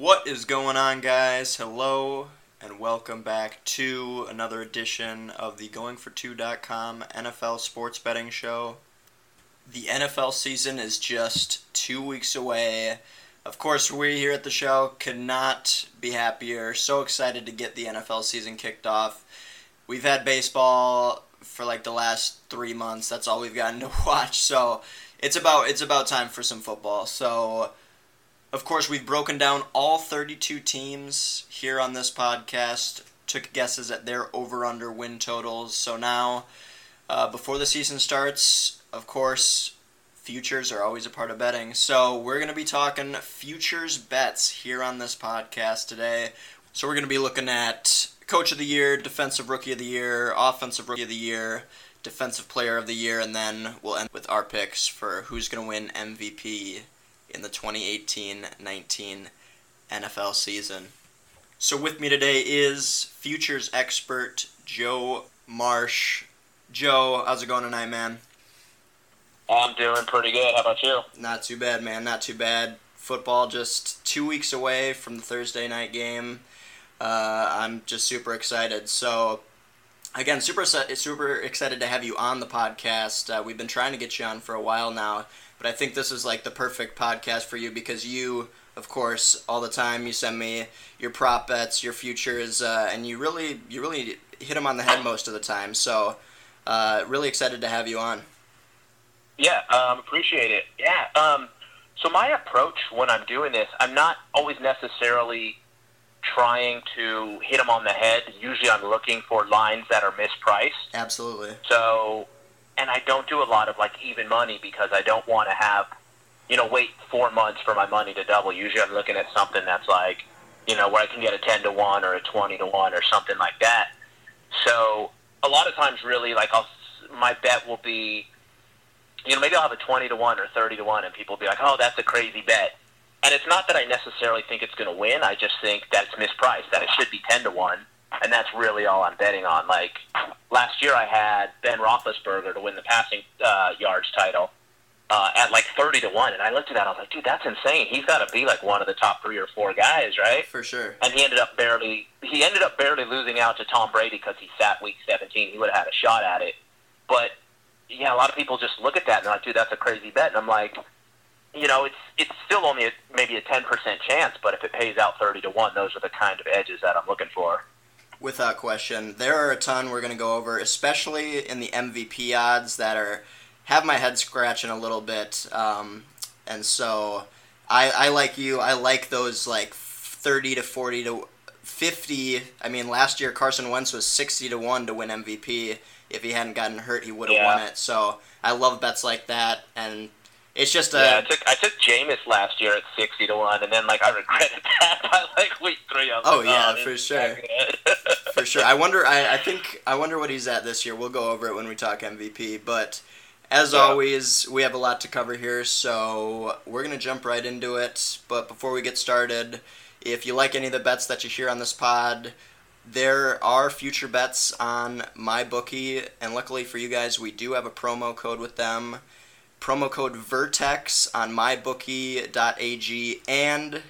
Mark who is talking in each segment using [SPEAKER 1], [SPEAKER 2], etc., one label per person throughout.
[SPEAKER 1] What is going on, guys? Hello, and welcome back to another edition of the GoingFor2.com NFL Sports Betting Show. The NFL season is just 2 weeks away. Of course, we here at the show could not be happier. So excited to get the NFL season kicked off. We've had baseball for like the last 3 months. That's all we've gotten to watch. So it's about time for some football. So, of course, we've broken down all 32 teams here on this podcast, took guesses at their over-under win totals. So now, before the season starts, of course, futures are always a part of betting. So we're going to be talking futures bets here on this podcast today. So we're going to be looking at Coach of the Year, Defensive Rookie of the Year, Offensive Rookie of the Year, Defensive Player of the Year, and then we'll end with our picks for who's going to win MVP in the 2018-19 NFL season. So with me today is futures expert Joe Marsh. Joe, how's it going tonight, man?
[SPEAKER 2] I'm doing pretty good. How about you?
[SPEAKER 1] Not too bad, man. Not too bad. Football just 2 weeks away from the Thursday night game. I'm just super excited. So, again, super excited to have you on the podcast. We've been trying to get you on for a while now, but I think this is like the perfect podcast for you because you, of course, all the time you send me your prop bets, your futures, and you really hit them on the head most of the time. So, really excited to have you on.
[SPEAKER 2] Yeah, appreciate it. Yeah, so my approach when I'm doing this, I'm not always necessarily trying to hit them on the head. Usually I'm looking for lines that are mispriced.
[SPEAKER 1] Absolutely.
[SPEAKER 2] So, and I don't do a lot of like even money because I don't want to have, wait 4 months for my money to double. Usually I'm looking at something that's like, where I can get a 10-1 or a 20-1 or something like that. So a lot of times really like my bet will be, maybe I'll have a 20-1 or 30-1 and people will be like, oh, that's a crazy bet. And it's not that I necessarily think it's going to win. I just think that it's mispriced, that it should be 10-1. And that's really all I'm betting on. Like, last year I had Ben Roethlisberger to win the passing yards title at like 30-1. And I looked at that, I was like, dude, that's insane. He's got to be like one of the top 3 or 4 guys, right?
[SPEAKER 1] For sure.
[SPEAKER 2] And he ended up barely losing out to Tom Brady because he sat week 17. He would have had a shot at it. But, yeah, a lot of people just look at that and they're like, dude, that's a crazy bet. And I'm like, it's still only maybe a 10% chance, but if it pays out 30-1, those are the kind of edges that I'm looking for.
[SPEAKER 1] Without question. There are a ton we're going to go over, especially in the MVP odds that have my head scratching a little bit. And so I like you. I like those like 30 to 40 to 50. I mean, last year Carson Wentz was 60-1 to win MVP. If he hadn't gotten hurt, he would have won it. So I love bets like that, and it's just
[SPEAKER 2] I took Jameis last year at 60-1, and then like I regretted that by like week 3.
[SPEAKER 1] For sure, for sure. I wonder what he's at this year. We'll go over it when we talk MVP. But as always, we have a lot to cover here, so we're gonna jump right into it. But before we get started, if you like any of the bets that you hear on this pod, there are future bets on MyBookie, and luckily for you guys, we do have a promo code with them. Promo code VERTEX on mybookie.ag and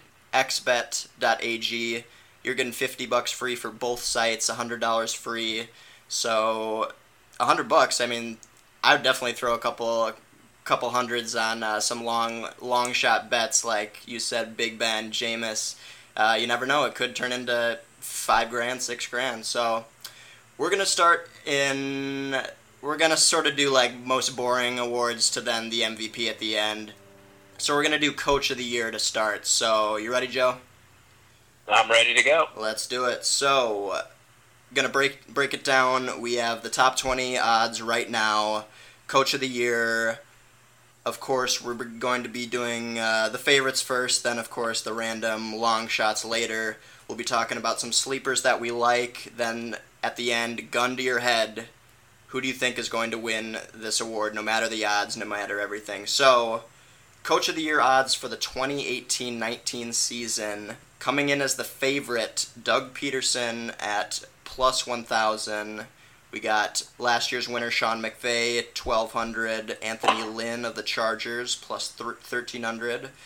[SPEAKER 1] xbet.ag. You're getting $50 free for both sites, $100 free. So $100. I mean, I would definitely throw a couple hundreds on some long shot bets, like you said, Big Ben, Jameis. You never know; it could turn into $5,000, $6,000. So we're gonna start in. We're going to sort of do like most boring awards to then the MVP at the end. So we're going to do Coach of the Year to start. So you ready, Joe?
[SPEAKER 2] I'm ready to go.
[SPEAKER 1] Let's do it. So going to break it down. We have the top 20 odds right now. Coach of the Year. Of course, we're going to be doing the favorites first, then of course the random long shots later. We'll be talking about some sleepers that we like. Then at the end, gun to your head. Who do you think is going to win this award, no matter the odds, no matter everything? So, Coach of the Year odds for the 2018-19 season. Coming in as the favorite, Doug Peterson at plus 1,000. We got last year's winner, Sean McVay, 1,200. Anthony Lynn of the Chargers, plus 1,300.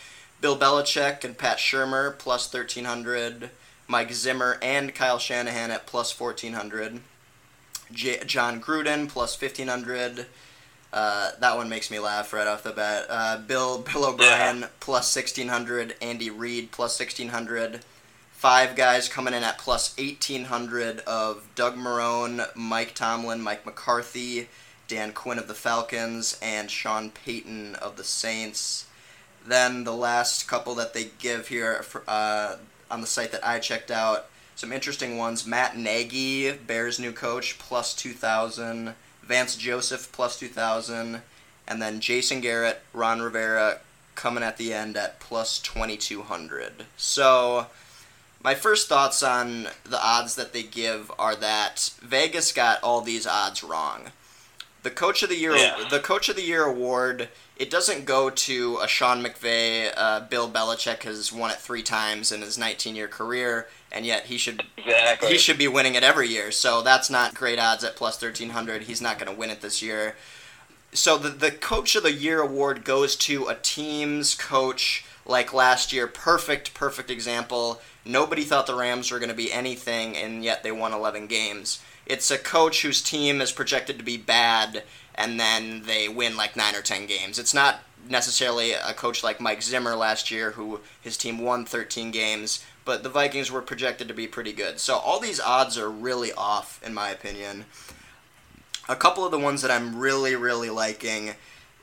[SPEAKER 1] Bill Belichick and Pat Shurmur plus 1,300. Mike Zimmer and Kyle Shanahan at plus 1,400. John Gruden plus 1,500. That one makes me laugh right off the bat. Bill O'Brien plus 1,600. Andy Reid plus 1,600. Five guys coming in at plus 1,800 of Doug Marrone, Mike Tomlin, Mike McCarthy, Dan Quinn of the Falcons, and Sean Payton of the Saints. Then the last couple that they give here on the site that I checked out, some interesting ones. Matt Nagy, Bears' new coach, plus 2,000. Vance Joseph, plus 2,000. And then Jason Garrett, Ron Rivera, coming at the end at plus 2,200. So my first thoughts on the odds that they give are that Vegas got all these odds wrong. The Coach of the Year award, it doesn't go to a Sean McVay. Bill Belichick has won it 3 times in his 19-year career, and yet he should be winning it every year. So that's not great odds at plus 1,300. He's not going to win it this year. So the Coach of the Year award goes to a team's coach like last year. Perfect example. Nobody thought the Rams were going to be anything, and yet they won 11 games. It's a coach whose team is projected to be bad, and then they win like 9 or 10 games. It's not necessarily a coach like Mike Zimmer last year, who his team won 13 games, but the Vikings were projected to be pretty good. So all these odds are really off, in my opinion. A couple of the ones that I'm really liking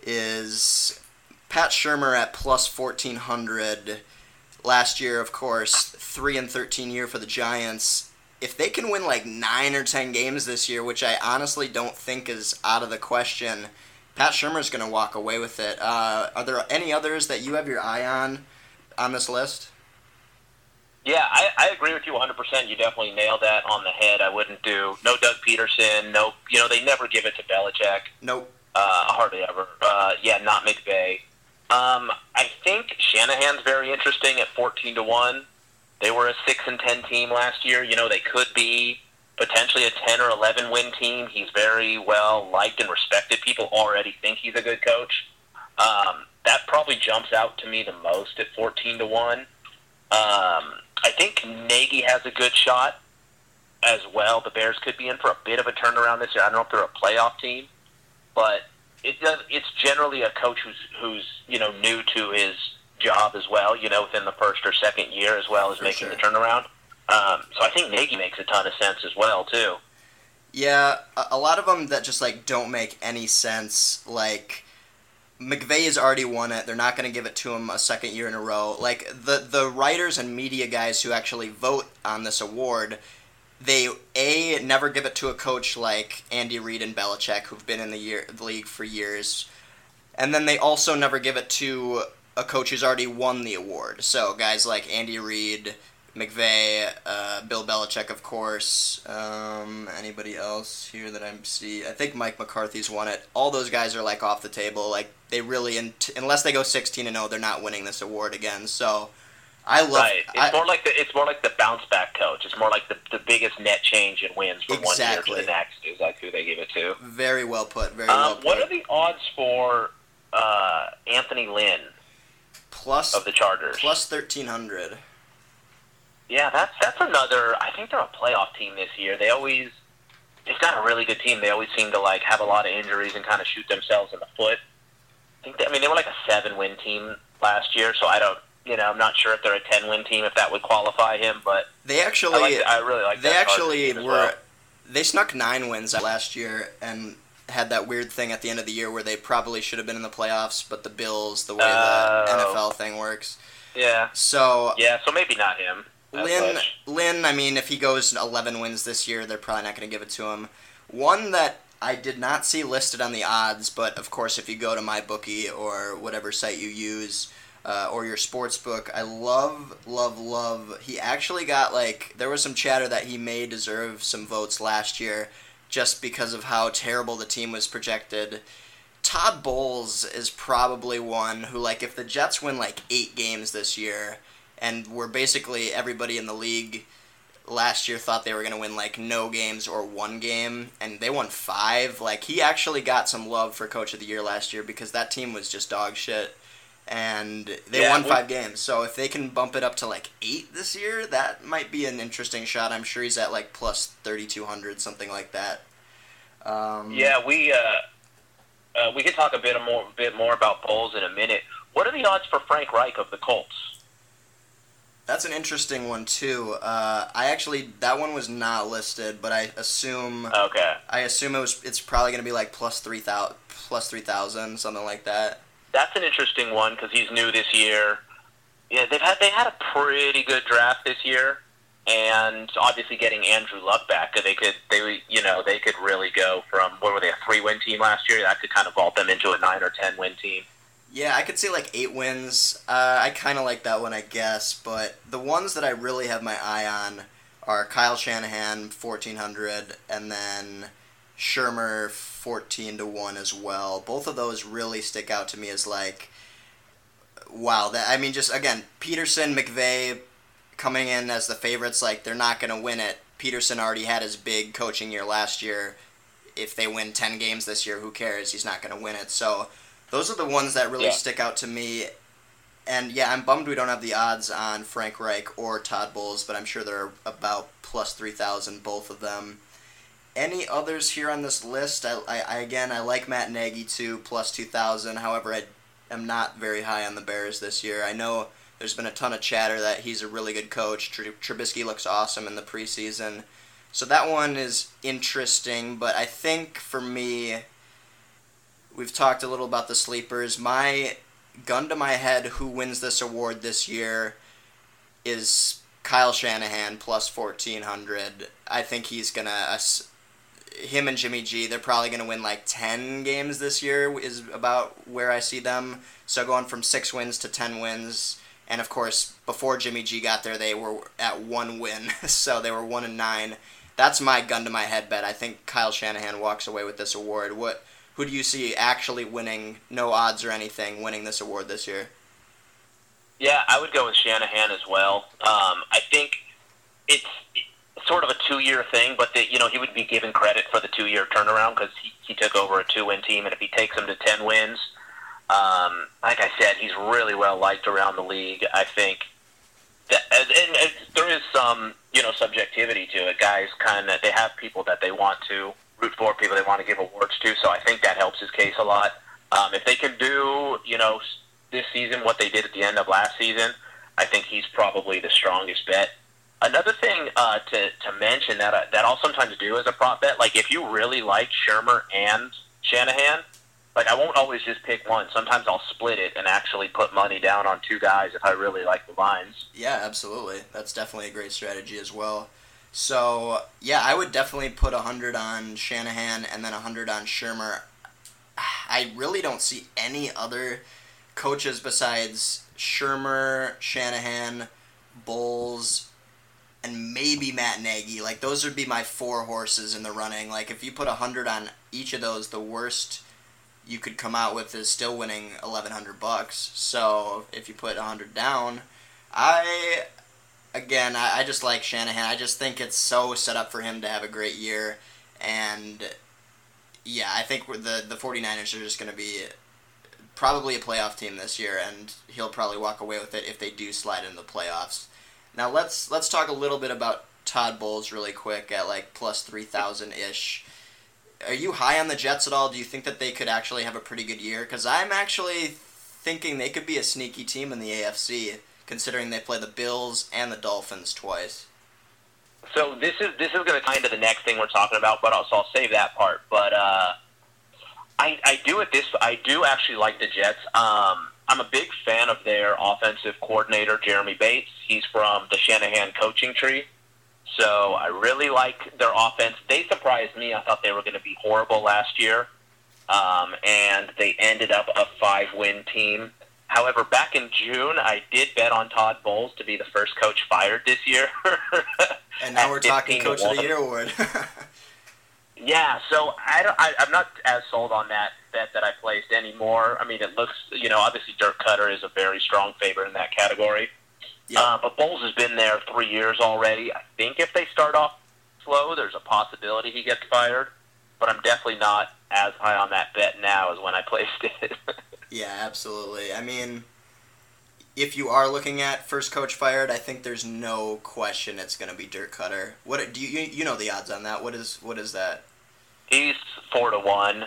[SPEAKER 1] is Pat Shurmur at plus 1,400. Last year, of course, 3-13 year for the Giants. If they can win like 9 or 10 games this year, which I honestly don't think is out of the question, Pat Shurmur's going to walk away with it. Are there any others that you have your eye on this list?
[SPEAKER 2] Yeah, I agree with you 100%. You definitely nailed that on the head. I wouldn't do no Doug Peterson. No, they never give it to Belichick.
[SPEAKER 1] Nope.
[SPEAKER 2] Hardly ever. Not McVay. I think Shanahan's very interesting at 14-1. They were a 6-10 team last year. They could be potentially a 10 or 11 win team. He's very well liked and respected. People already think he's a good coach. That probably jumps out to me the most at 14-1. I think Nagy has a good shot as well. The Bears could be in for a bit of a turnaround this year. I don't know if they're a playoff team, but it's generally a coach who's new to his job as well, within the first or second year, as well as making the turnaround. So I think Nagy makes a ton of sense as well, too.
[SPEAKER 1] Yeah, a lot of them that just, don't make any sense. McVay has already won it. They're not going to give it to him a second year in a row. The writers and media guys who actually vote on this award, they, never give it to a coach like Andy Reid and Belichick, who've been in the league for years. And then they also never give it to a coach who's already won the award. So guys like Andy Reid, McVay, Bill Belichick, of course. Anybody else here that I see? I think Mike McCarthy's won it. All those guys are off the table. They really, unless they go 16-0, they're not winning this award again. So I love.
[SPEAKER 2] Right. It's more like the bounce back coach. It's more like the biggest net change in wins from one year to the next is who they give it to.
[SPEAKER 1] Very well put. Very well put.
[SPEAKER 2] What are the odds for Anthony Lynn? Of the Chargers.
[SPEAKER 1] Plus 1,300.
[SPEAKER 2] Yeah, that's another. I think they're a playoff team this year. They've got a really good team. They always seem to have a lot of injuries and kind of shoot themselves in the foot. They were a 7-win team last year, so I don't. I'm not sure if they're a 10-win team, if that would qualify him, but
[SPEAKER 1] they actually.
[SPEAKER 2] I really like.
[SPEAKER 1] They actually were. Well. They snuck 9 wins last year and had that weird thing at the end of the year where they probably should have been in the playoffs, but the Bills, the way the NFL thing works.
[SPEAKER 2] Yeah.
[SPEAKER 1] So
[SPEAKER 2] maybe not him.
[SPEAKER 1] Lynn, if he goes 11 wins this year, they're probably not going to give it to him. One that I did not see listed on the odds, but of course if you go to MyBookie or whatever site you use, or your sports book, I love, he actually got, there was some chatter that he may deserve some votes last year, just because of how terrible the team was projected. Todd Bowles is probably one who, if the Jets win, 8 games this year, and were basically everybody in the league last year thought they were going to win, no games or 1 game, and they won 5. He actually got some love for Coach of the Year last year because that team was just dog shit. and they won 5 games. So if they can bump it up to like 8 this year, that might be an interesting shot. I'm sure he's at like plus 3,200, something like that.
[SPEAKER 2] We can talk a bit more about Bowles in a minute. What are the odds for Frank Reich of the Colts?
[SPEAKER 1] That's an interesting one too. That one was not listed, but I assume it's probably going to be like plus 3,000, something like that.
[SPEAKER 2] That's an interesting one because he's new this year. Yeah, they had a pretty good draft this year, and obviously getting Andrew Luck back, they could really go from, what were they, a 3-win team last year? That could kind of vault them into a 9 or 10 win team.
[SPEAKER 1] Yeah, I could see like 8 wins. I kind of like that one, I guess. But the ones that I really have my eye on are Kyle Shanahan, 1,400, and then Shermer, 14-1 as well. Both of those really stick out to me as like, wow. Just again, Peterson, McVay coming in as the favorites. Like, they're not going to win it. Peterson already had his big coaching year last year. If they win 10 games this year, who cares? He's not going to win it. So those are the ones that really stick out to me. And yeah, I'm bummed we don't have the odds on Frank Reich or Todd Bowles, but I'm sure they're about plus 3,000, both of them. Any others here on this list? I like Matt Nagy too, plus 2,000. However, I am not very high on the Bears this year. I know there's been a ton of chatter that he's a really good coach. Trubisky looks awesome in the preseason. So that one is interesting, but I think for me, we've talked a little about the sleepers. My gun to my head, who wins this award this year, is Kyle Shanahan, plus 1,400. I think he's going to... Him and Jimmy G, they're probably going to win like 10 games this year, is about where I see them. So going from 6 wins to 10 wins. And of course, before Jimmy G got there, they were at 1 win. So they were 1-9. That's my gun to my head bet. I think Kyle Shanahan walks away with this award. Who do you see actually winning, no odds or anything, winning this award this year?
[SPEAKER 2] Yeah, I would go with Shanahan as well. I think it's sort of a 2-year thing, but he would be given credit for the 2-year turnaround because he took over a 2-win team, and if he takes them to 10 wins, like I said, he's really well liked around the league. I think that, and there is some subjectivity to it. Guys they have people that they want to root for, people they want to give awards to, so I think that helps his case a lot. If they can do, this season what they did at the end of last season, I think he's probably the strongest bet. Another thing to mention that I'll sometimes do as a prop bet, like if you really like Shermer and Shanahan, like I won't always just pick one. Sometimes I'll split it and actually put money down on 2 guys if I really like the lines.
[SPEAKER 1] Yeah, absolutely. That's definitely a great strategy as well. So, yeah, I would definitely put 100 on Shanahan and then 100 on Shermer. I really don't see any other coaches besides Shermer, Shanahan, Bowles, and maybe Matt Nagy. Like, those would be my 4 horses in the running. Like, if you put 100 on each of those, the worst you could come out with is still winning $1,100. So, if you put 100 down, I just like Shanahan. I just think it's so set up for him to have a great year. And, yeah, I think the 49ers are just going to be probably a playoff team this year, and he'll probably walk away with it if they do slide into the playoffs. Now, let's talk a little bit about Todd Bowles really quick at, like, plus 3,000-ish. Are you high on the Jets at all? Do you think that they could actually have a pretty good year? Because I'm actually thinking they could be a sneaky team in the AFC, considering they play the Bills and the Dolphins twice.
[SPEAKER 2] So this is going to tie into the next thing we're talking about, but I'll save that part. But I do actually like the Jets. I'm a big fan of their offensive coordinator, Jeremy Bates. He's from the Shanahan coaching tree. So I really like their offense. They surprised me. I thought they were going to be horrible last year, and they ended up a 5-win team. However, back in June, I did bet on Todd Bowles to be the first coach fired this year.
[SPEAKER 1] And now we're talking Coach of the Year award.
[SPEAKER 2] Yeah, so I'm not as sold on that bet that I placed anymore. I mean, it looks, obviously Dirk Cutter is a very strong favorite in that category. Yep. But Bowles has been there 3 years already. I think if they start off slow, there's a possibility he gets fired. But I'm definitely not as high on that bet now as when I placed it.
[SPEAKER 1] Yeah, absolutely. I mean, if you are looking at first coach fired, I think there's no question it's going to be Dirk Cutter. What do you know the odds on that? What is that?
[SPEAKER 2] He's 4-1.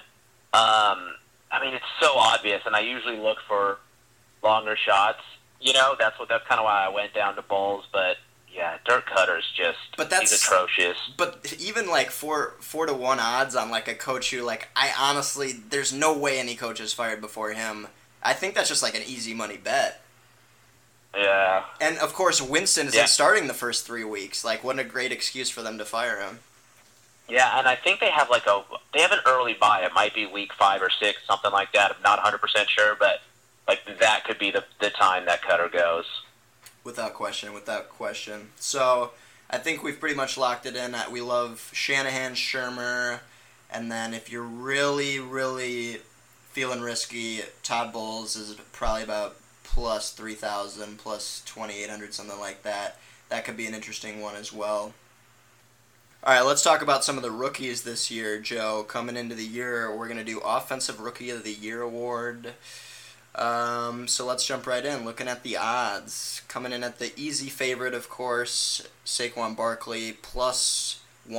[SPEAKER 2] I mean, it's so obvious, and I usually look for longer shots. That's kind of why I went down to Bulls. But yeah, Dirk Cutter's he's atrocious.
[SPEAKER 1] But even like 4-1 odds on like a coach who I honestly, there's no way any coach is fired before him. I think that's just like an easy money bet.
[SPEAKER 2] Yeah.
[SPEAKER 1] And of course, Winston isn't starting the first 3 weeks. Like, what a great excuse for them to fire him.
[SPEAKER 2] Yeah, and I think they have an early buy. It might be week 5 or 6, something like that. I'm not 100% sure, but that could be the time that Cutter goes.
[SPEAKER 1] Without question. So I think we've pretty much locked it in. We love Shanahan, Shermer, and then if you're really, really feeling risky, Todd Bowles is probably about plus 3,000, plus 2,800, something like that. That could be an interesting one as well. All right, let's talk about some of the rookies this year, Joe. Coming into the year, we're going to do Offensive Rookie of the Year award. So let's jump right in. Looking at the odds. Coming in at the easy favorite, of course, Saquon Barkley, plus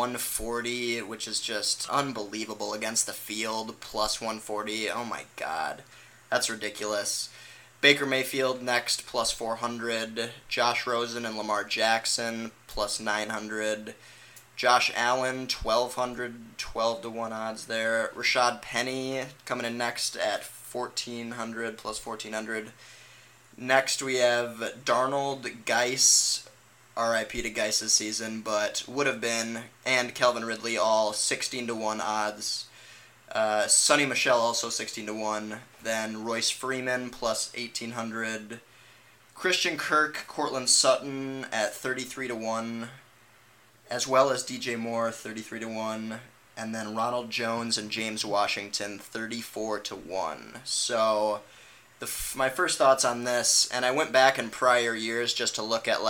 [SPEAKER 1] 140, which is just unbelievable against the field, plus 140. Oh, my God. That's ridiculous. Baker Mayfield next, plus 400. Josh Rosen and Lamar Jackson, plus 900. Josh Allen, 1,200, 12-1 odds there. Rashad Penny coming in next at 1,400, plus 1,400. Next we have Darnold, Geis, R.I.P. to Geis' season, but would have been, and Calvin Ridley, all 16-1 odds. Sonny Michel also 16-1. Then Royce Freeman plus 1,800. Christian Kirk, Cortland Sutton at 33-1. As well as DJ Moore, 33-1. And then Ronald Jones and James Washington, 34-1. So my first thoughts on this, and I went back in prior years just to look at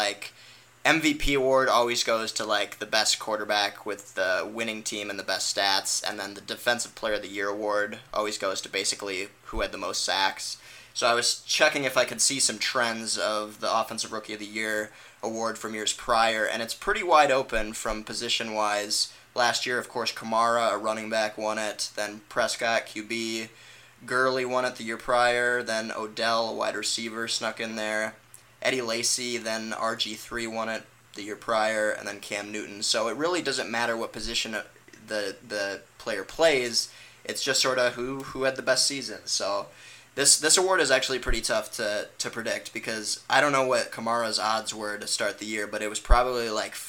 [SPEAKER 1] MVP award always goes to the best quarterback with the winning team and the best stats, and then the Defensive Player of the Year award always goes to basically who had the most sacks. So I was checking if I could see some trends of the Offensive Rookie of the Year award from years prior, and it's pretty wide open from position-wise. Last year, of course, Kamara, a running back, won it. Then Prescott, QB. Gurley won it the year prior. Then Odell, a wide receiver, snuck in there. Eddie Lacy, then RG3 won it the year prior, and then Cam Newton. So it really doesn't matter what position the player plays. It's just sort of who had the best season. So this award is actually pretty tough to predict because I don't know what Kamara's odds were to start the year, but it was probably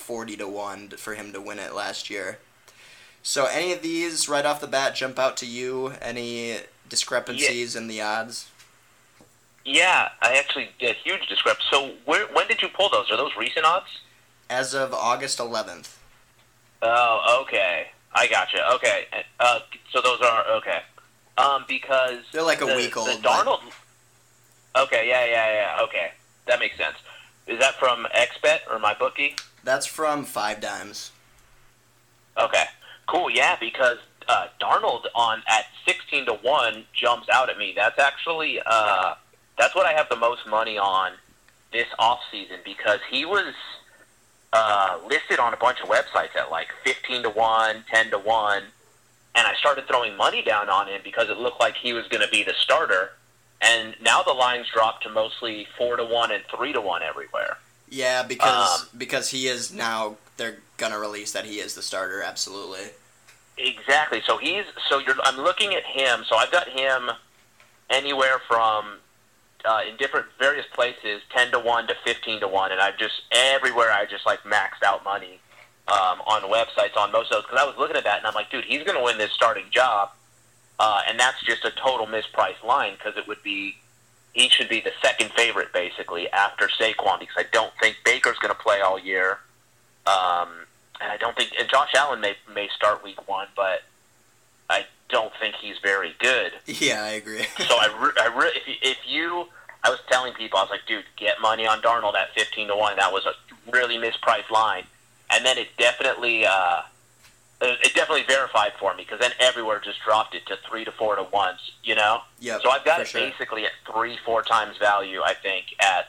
[SPEAKER 1] 40-1 for him to win it last year. So any of these right off the bat jump out to you? Any discrepancies in the odds?
[SPEAKER 2] Yeah, I actually did huge discrepancy. So when did you pull those? Are those recent odds?
[SPEAKER 1] As of August 11th.
[SPEAKER 2] Oh, okay. I gotcha. Okay. So those are, okay. Because
[SPEAKER 1] they're a week old.
[SPEAKER 2] The Darnold. Okay, yeah. Okay, that makes sense. Is that from XBet or MyBookie?
[SPEAKER 1] That's from 5 Dimes.
[SPEAKER 2] Okay, cool. Yeah, because Darnold at 16-1 jumps out at me. That's actually that's what I have the most money on this off season because he was listed on a bunch of websites at 15-1, 10-1. And I started throwing money down on him because it looked like he was going to be the starter. And now the lines dropped to mostly 4-1 and 3-1 everywhere.
[SPEAKER 1] Yeah, because he is now, they're going to release that he is the starter, absolutely.
[SPEAKER 2] Exactly. I'm looking at him. So I've got him anywhere from, in different various places, 10-1 to 15-1. And everywhere I just maxed out money. On websites on most of those, because I was looking at that and I'm like, dude, he's going to win this starting job, and that's just a total mispriced line because he should be the second favorite basically after Saquon because I don't think Baker's going to play all year, and I don't think, and Josh Allen may start week 1, but I don't think he's very good.
[SPEAKER 1] Yeah, I agree.
[SPEAKER 2] So I was telling people, I was like, dude, get money on Darnold at 15-1. That was a really mispriced line. And then it definitely it definitely verified for me because then everywhere just dropped it to 3 to 4 to 1, you know?
[SPEAKER 1] Yep,
[SPEAKER 2] so I've got it
[SPEAKER 1] sure.
[SPEAKER 2] basically at 3-4 times value, I think, at,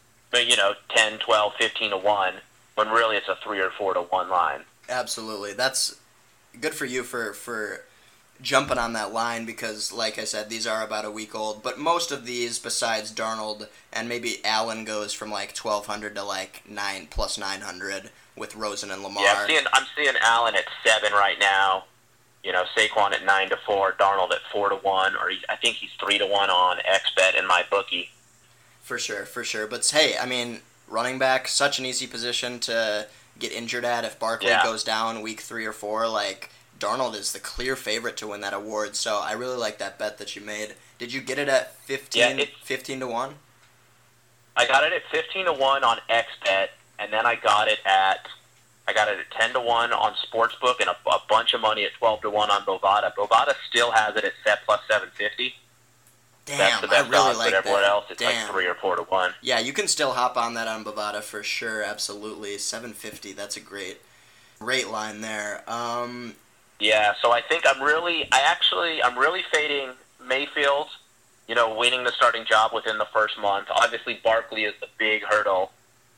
[SPEAKER 2] 10, 12, 15 to 1, when really it's a 3 or 4 to 1 line.
[SPEAKER 1] Absolutely. That's good for you for jumping on that line because, like I said, these are about a week old. But most of these, besides Darnold and maybe Allen, goes from like 1,200 to like 900+ with Rosen and Lamar.
[SPEAKER 2] Yeah, I'm seeing Allen at 7 right now. Saquon at 9 to 4, Darnold at 4 to 1, or I think he's 3 to 1 on XBet in my bookie.
[SPEAKER 1] For sure. But hey, I mean, running back, such an easy position to get injured at if Barkley goes down week 3 or 4. Like, Darnold is the clear favorite to win that award, so I really like that bet that you made. Did you get it at 15 to 1?
[SPEAKER 2] I got it at 15 to 1 on XBet, and then I got it at 10 to 1 on Sportsbook and a bunch of money at 12 to 1 on Bovada. Bovada still has it at set plus 750.
[SPEAKER 1] Damn,
[SPEAKER 2] that's the best
[SPEAKER 1] I really
[SPEAKER 2] odds,
[SPEAKER 1] like
[SPEAKER 2] but everywhere
[SPEAKER 1] that.
[SPEAKER 2] else it's like 3 or 4 to 1.
[SPEAKER 1] Yeah, you can still hop on that on Bovada for sure, absolutely. 750, that's a great line there.
[SPEAKER 2] Yeah, so I think I'm really fading Mayfield, winning the starting job within the first month. Obviously, Barkley is the big hurdle.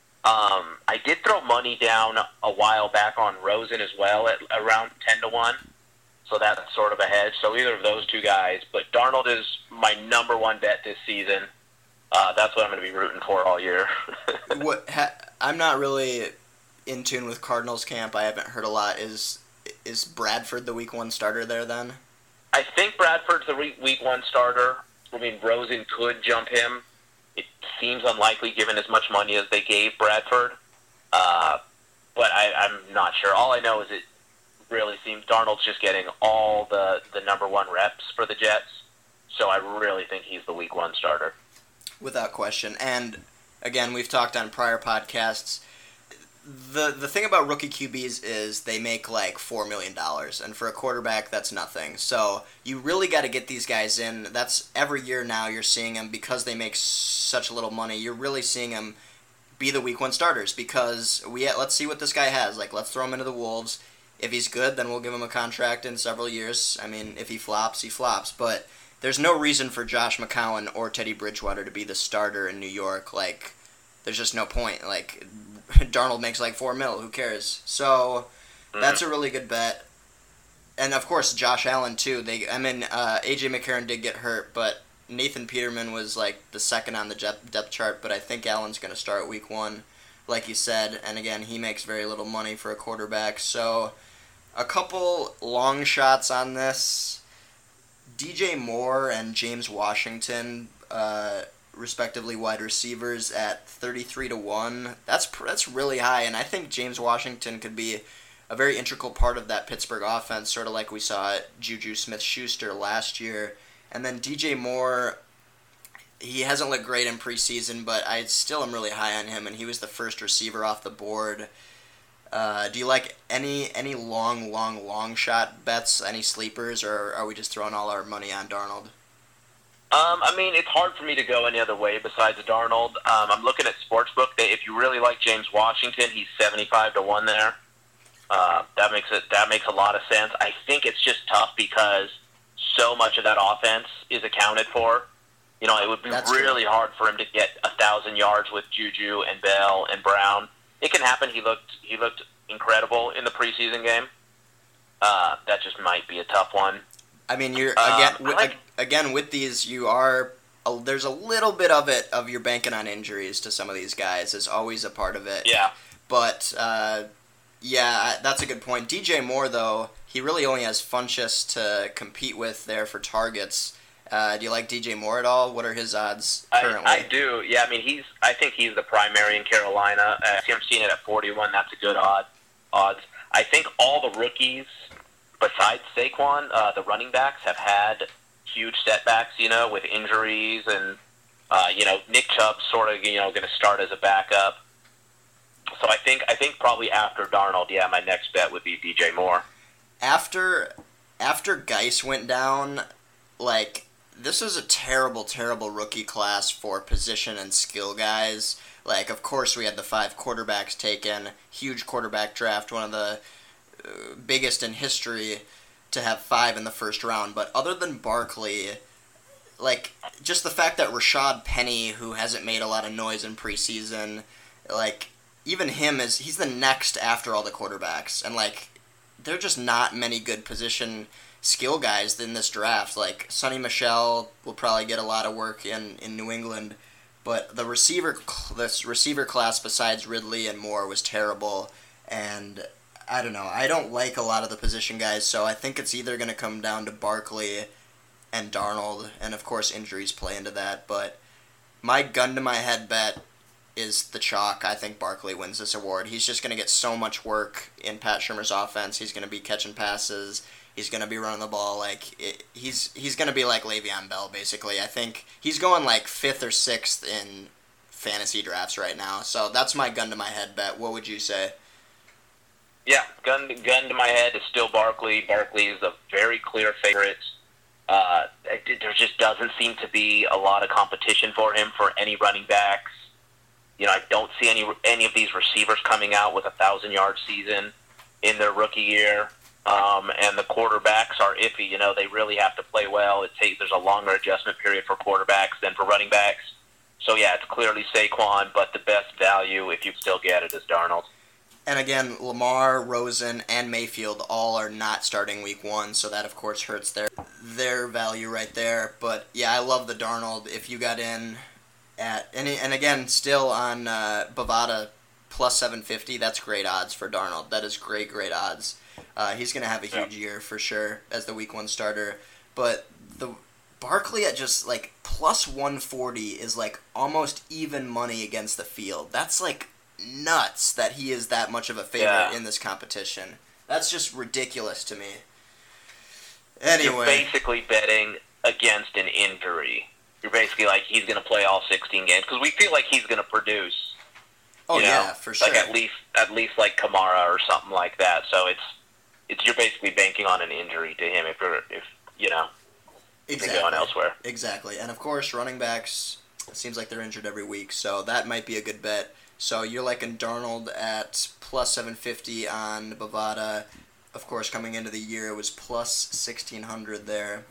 [SPEAKER 2] I did throw money down a while back on Rosen as well at around 10 to 1. So that's sort of a hedge. So either of those two guys. But Darnold is my number one bet this season. That's what I'm going to be rooting for all year.
[SPEAKER 1] I'm not really in tune with Cardinals camp. I haven't heard a lot. Is Bradford the week 1 starter there then?
[SPEAKER 2] I think Bradford's the week 1 starter. I mean, Rosen could jump him. It seems unlikely given as much money as they gave Bradford. But I'm not sure. All I know is it really seems Darnold's just getting all the number 1 reps for the Jets. So I really think he's the week 1 starter.
[SPEAKER 1] Without question. And again, we've talked on prior podcasts. The thing about rookie QBs is they make like $4 million, and for a quarterback, that's nothing. So you really got to get these guys in. That's every year now you're seeing them because they make such little money. You're really seeing them be the week 1 starters because let's see what this guy has. Like, let's throw him into the Wolves. If he's good, then we'll give him a contract in several years. I mean, if he flops, he flops. But there's no reason for Josh McCown or Teddy Bridgewater to be the starter in New York. Like, there's just no point. Like, Darnold makes like $4 million. Who cares? So that's a really good bet. And of course, Josh Allen too. AJ McCarron did get hurt, but Nathan Peterman was like the second on the depth chart. But I think Allen's going to start week 1, like you said. And again, he makes very little money for a quarterback. So a couple long shots on this. DJ Moore and James Washington, respectively wide receivers at 33 to 1. That's really high, and I think James Washington could be a very integral part of that Pittsburgh offense, sort of like we saw at Juju Smith-Schuster last year. And then DJ Moore, he hasn't looked great in preseason, but I still am really high on him, and he was the first receiver off the board. Do you like any long shot bets, any sleepers, or are we just throwing all our money on Darnold?
[SPEAKER 2] I mean, it's hard for me to go any other way besides Darnold. I'm looking at Sportsbook. If you really like James Washington, he's 75 to 1 there. That makes a lot of sense. I think it's just tough because so much of that offense is accounted for. It would be really hard for him to get 1,000 yards with Juju and Bell and Brown. It can happen. He looked incredible in the preseason game. That just might be a tough one.
[SPEAKER 1] I mean, again with these, there's a little bit of you're banking on injuries to some of these guys. Is always a part of it.
[SPEAKER 2] Yeah.
[SPEAKER 1] But that's a good point. DJ Moore, though, he really only has Funchess to compete with there for targets. Do you like DJ Moore at all? What are his odds currently?
[SPEAKER 2] I do. Yeah, I mean, I think he's the primary in Carolina. I'm seeing it at 41. That's a good odds. I think all the rookies, besides Saquon, the running backs have had huge setbacks, with injuries and, Nick Chubb's sort of, going to start as a backup. So I think probably after Darnold, my next bet would be DJ Moore.
[SPEAKER 1] After Geis went down, like, this was a terrible rookie class for position and skill guys. Like, of course, we had the 5 quarterbacks taken, huge quarterback draft, one of the biggest in history to have 5 in the first round. But other than Barkley, like, just the fact that Rashad Penny, who hasn't made a lot of noise in preseason, like, even him he's the next after all the quarterbacks. And, like, there are just not many good position skill guys in this draft. Like, Sonny Michel will probably get a lot of work in New England. But the receiver class besides Ridley and Moore was terrible. And I don't know. I don't like a lot of the position guys, so I think it's either going to come down to Barkley and Darnold, and of course injuries play into that. But my gun to my head bet is the chalk. I think Barkley wins this award. He's just going to get so much work in Pat Shurmur's offense. He's going to be catching passes. He's going to be running the ball. He's going to be like Le'Veon Bell, basically. I think he's going like 5th or 6th in fantasy drafts right now. So that's my gun to my head bet. What would you say?
[SPEAKER 2] Yeah, gun to my head is still Barkley. Barkley is a very clear favorite. There just doesn't seem to be a lot of competition for him for any running backs. I don't see any of these receivers coming out with a 1,000-yard season in their rookie year. And the quarterbacks are iffy. They really have to play well. There's a longer adjustment period for quarterbacks than for running backs. So, yeah, it's clearly Saquon, but the best value, if you still get it, is Darnold.
[SPEAKER 1] And again, Lamar, Rosen, and Mayfield all are not starting week 1, so that, of course, hurts their value right there. But, yeah, I love the Darnold. If you got in at – and again, still on Bovada plus 750, that's great odds for Darnold. That is great odds. He's going to have a huge year for sure as the week 1 starter. But the Barkley at just, like, plus 140 is, like, almost even money against the field. That's, like, nuts that he is that much of a favorite in this competition. That's just ridiculous to me. Anyway.
[SPEAKER 2] You're basically betting against an injury. You're basically like, he's going to play all 16 games. Because we feel like he's going to produce.
[SPEAKER 1] Oh, yeah, for sure.
[SPEAKER 2] Like at least like Kamara or something like that. So you're basically banking on an injury to him if you're going elsewhere.
[SPEAKER 1] Exactly. And of course, running backs, it seems like they're injured every week, so that might be a good bet. So you're liking Darnold at plus 750 on Bovada. Of course, coming into the year, it was plus 1,600 there.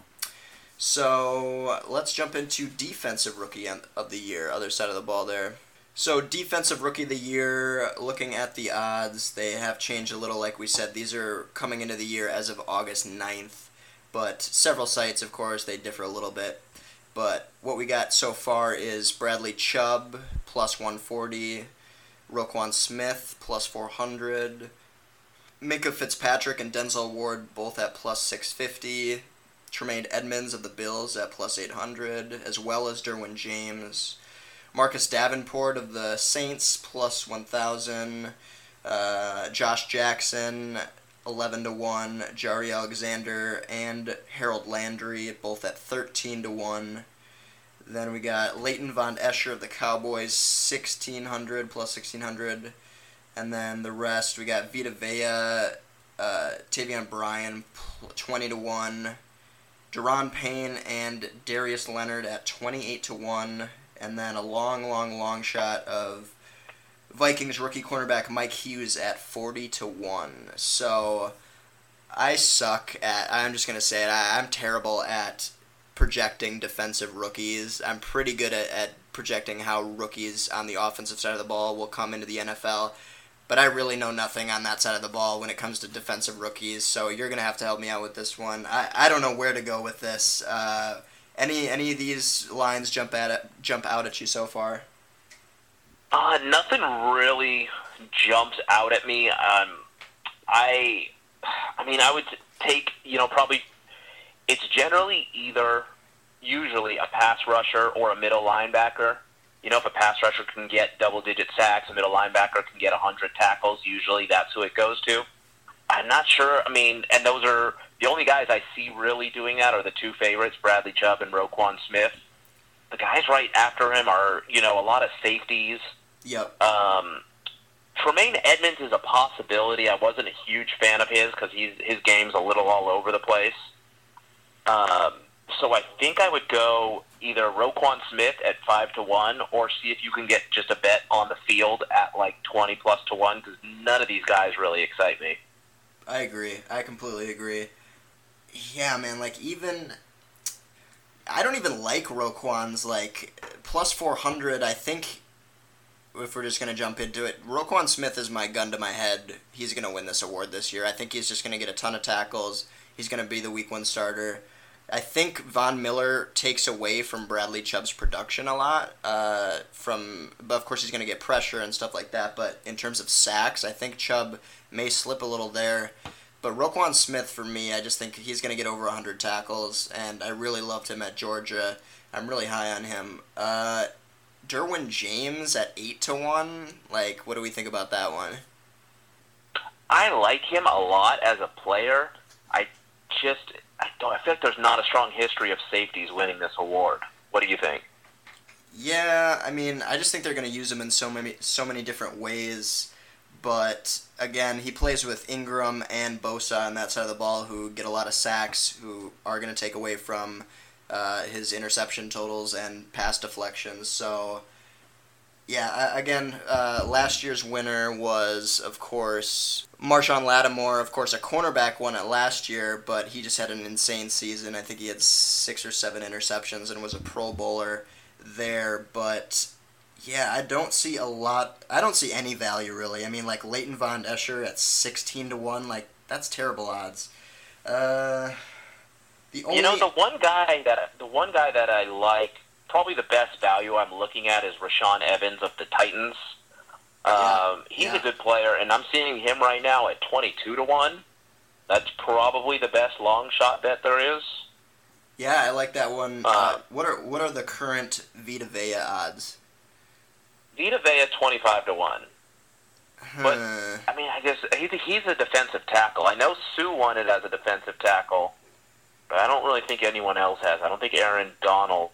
[SPEAKER 1] So let's jump into defensive rookie of the year, other side of the ball there. So defensive rookie of the year, looking at the odds, they have changed a little, like we said. These are coming into the year as of August 9th, but several sites, of course, they differ a little bit. But what we got so far is Bradley Chubb, plus 140, Roquan Smith, plus 400, Minkah Fitzpatrick and Denzel Ward both at plus 650, Tremaine Edmonds of the Bills at plus 800, as well as Derwin James, Marcus Davenport of the Saints, plus 1,000, Josh Jackson, 11-1, Jari Alexander, and Harold Landry, both at 13-1. Then we got Leighton Von Escher of the Cowboys, 1,600, plus 1,600. And then the rest, we got Vita Vea, Tavion Bryan, 20-1. Deron Payne and Darius Leonard at 28-1. And then a long shot of Vikings rookie cornerback Mike Hughes at 40-1. So I'm just going to say it, I'm terrible at projecting defensive rookies. I'm pretty good at projecting how rookies on the offensive side of the ball will come into the NFL. But I really know nothing on that side of the ball when it comes to defensive rookies, so you're going to have to help me out with this one. I don't know where to go with this. Any of these lines jump out at you so far?
[SPEAKER 2] Nothing really jumps out at me. I would take, probably it's generally usually a pass rusher or a middle linebacker. If a pass rusher can get double-digit sacks, a middle linebacker can get 100 tackles, usually that's who it goes to. I'm not sure. And those are the only guys I see really doing that are the two favorites, Bradley Chubb and Roquan Smith. The guys right after him are, a lot of safeties.
[SPEAKER 1] Yep.
[SPEAKER 2] Tremaine Edmonds is a possibility. I wasn't a huge fan of his because his game's a little all over the place. So I think I would go either Roquan Smith at 5-1 or see if you can get just a bet on the field at like 20+1 because none of these guys really excite me.
[SPEAKER 1] I agree. I completely agree. Yeah, man, like, even... I don't even like Roquan's, like, plus 400, I think, if we're just going to jump into it, Roquan Smith is my gun to my head. He's going to win this award this year. I think he's just going to get a ton of tackles. He's going to be the week one starter. I think Von Miller takes away from Bradley Chubb's production a lot. But of course he's going to get pressure and stuff like that. But in terms of sacks, I think Chubb may slip a little there. But Roquan Smith, for me, I just think he's going to get over 100 tackles, and I really loved him at Georgia. I'm really high on him. Derwin James at 8-1. Like, what do we think about that one?
[SPEAKER 2] I like him a lot as a player. I feel like there's not a strong history of safeties winning this award. What do you think?
[SPEAKER 1] Yeah, I mean, I just think they're going to use him in so many different ways. But, again, he plays with Ingram and Bosa on that side of the ball, who get a lot of sacks, who are going to take away from his interception totals and pass deflections. So, yeah, again, last year's winner was, of course, Marshawn Lattimore. Of course, a cornerback won it last year, but he just had an insane season. I think he had 6 or 7 interceptions and was a Pro Bowler there. But, yeah, I don't see any value, really. I mean, like, Leighton Von Escher at 16-1, like, that's terrible odds.
[SPEAKER 2] The one guy that I like, probably the best value I'm looking at, is Rashaan Evans of the Titans. He's a good player, and I'm seeing him right now at 22-1. That's probably the best long shot bet there is.
[SPEAKER 1] Yeah, I like that one. What are the current Vita Vea odds?
[SPEAKER 2] Vita Vea 25-1. But I mean, I guess he's a defensive tackle. I know Sue won it as a defensive tackle, but I don't really think anyone else has. I don't think Aaron Donald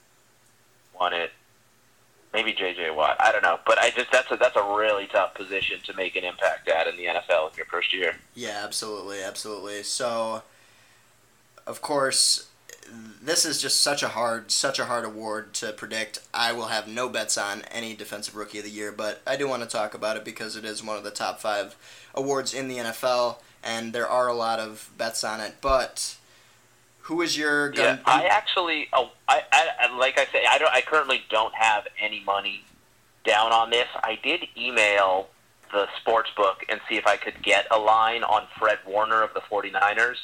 [SPEAKER 2] won it. Maybe J.J. Watt. I don't know, but that's a really tough position to make an impact at in the NFL in your first year.
[SPEAKER 1] Yeah, absolutely. So, of course, this is just such a hard award to predict. I will have no bets on any Defensive Rookie of the Year, but I do want to talk about it because it is one of the top 5 awards in the NFL, and there are a lot of bets on it. But who is your gun?
[SPEAKER 2] Yeah, I actually, like I say, I currently don't have any money down on this. I did email the sports book and see if I could get a line on Fred Warner of the 49ers.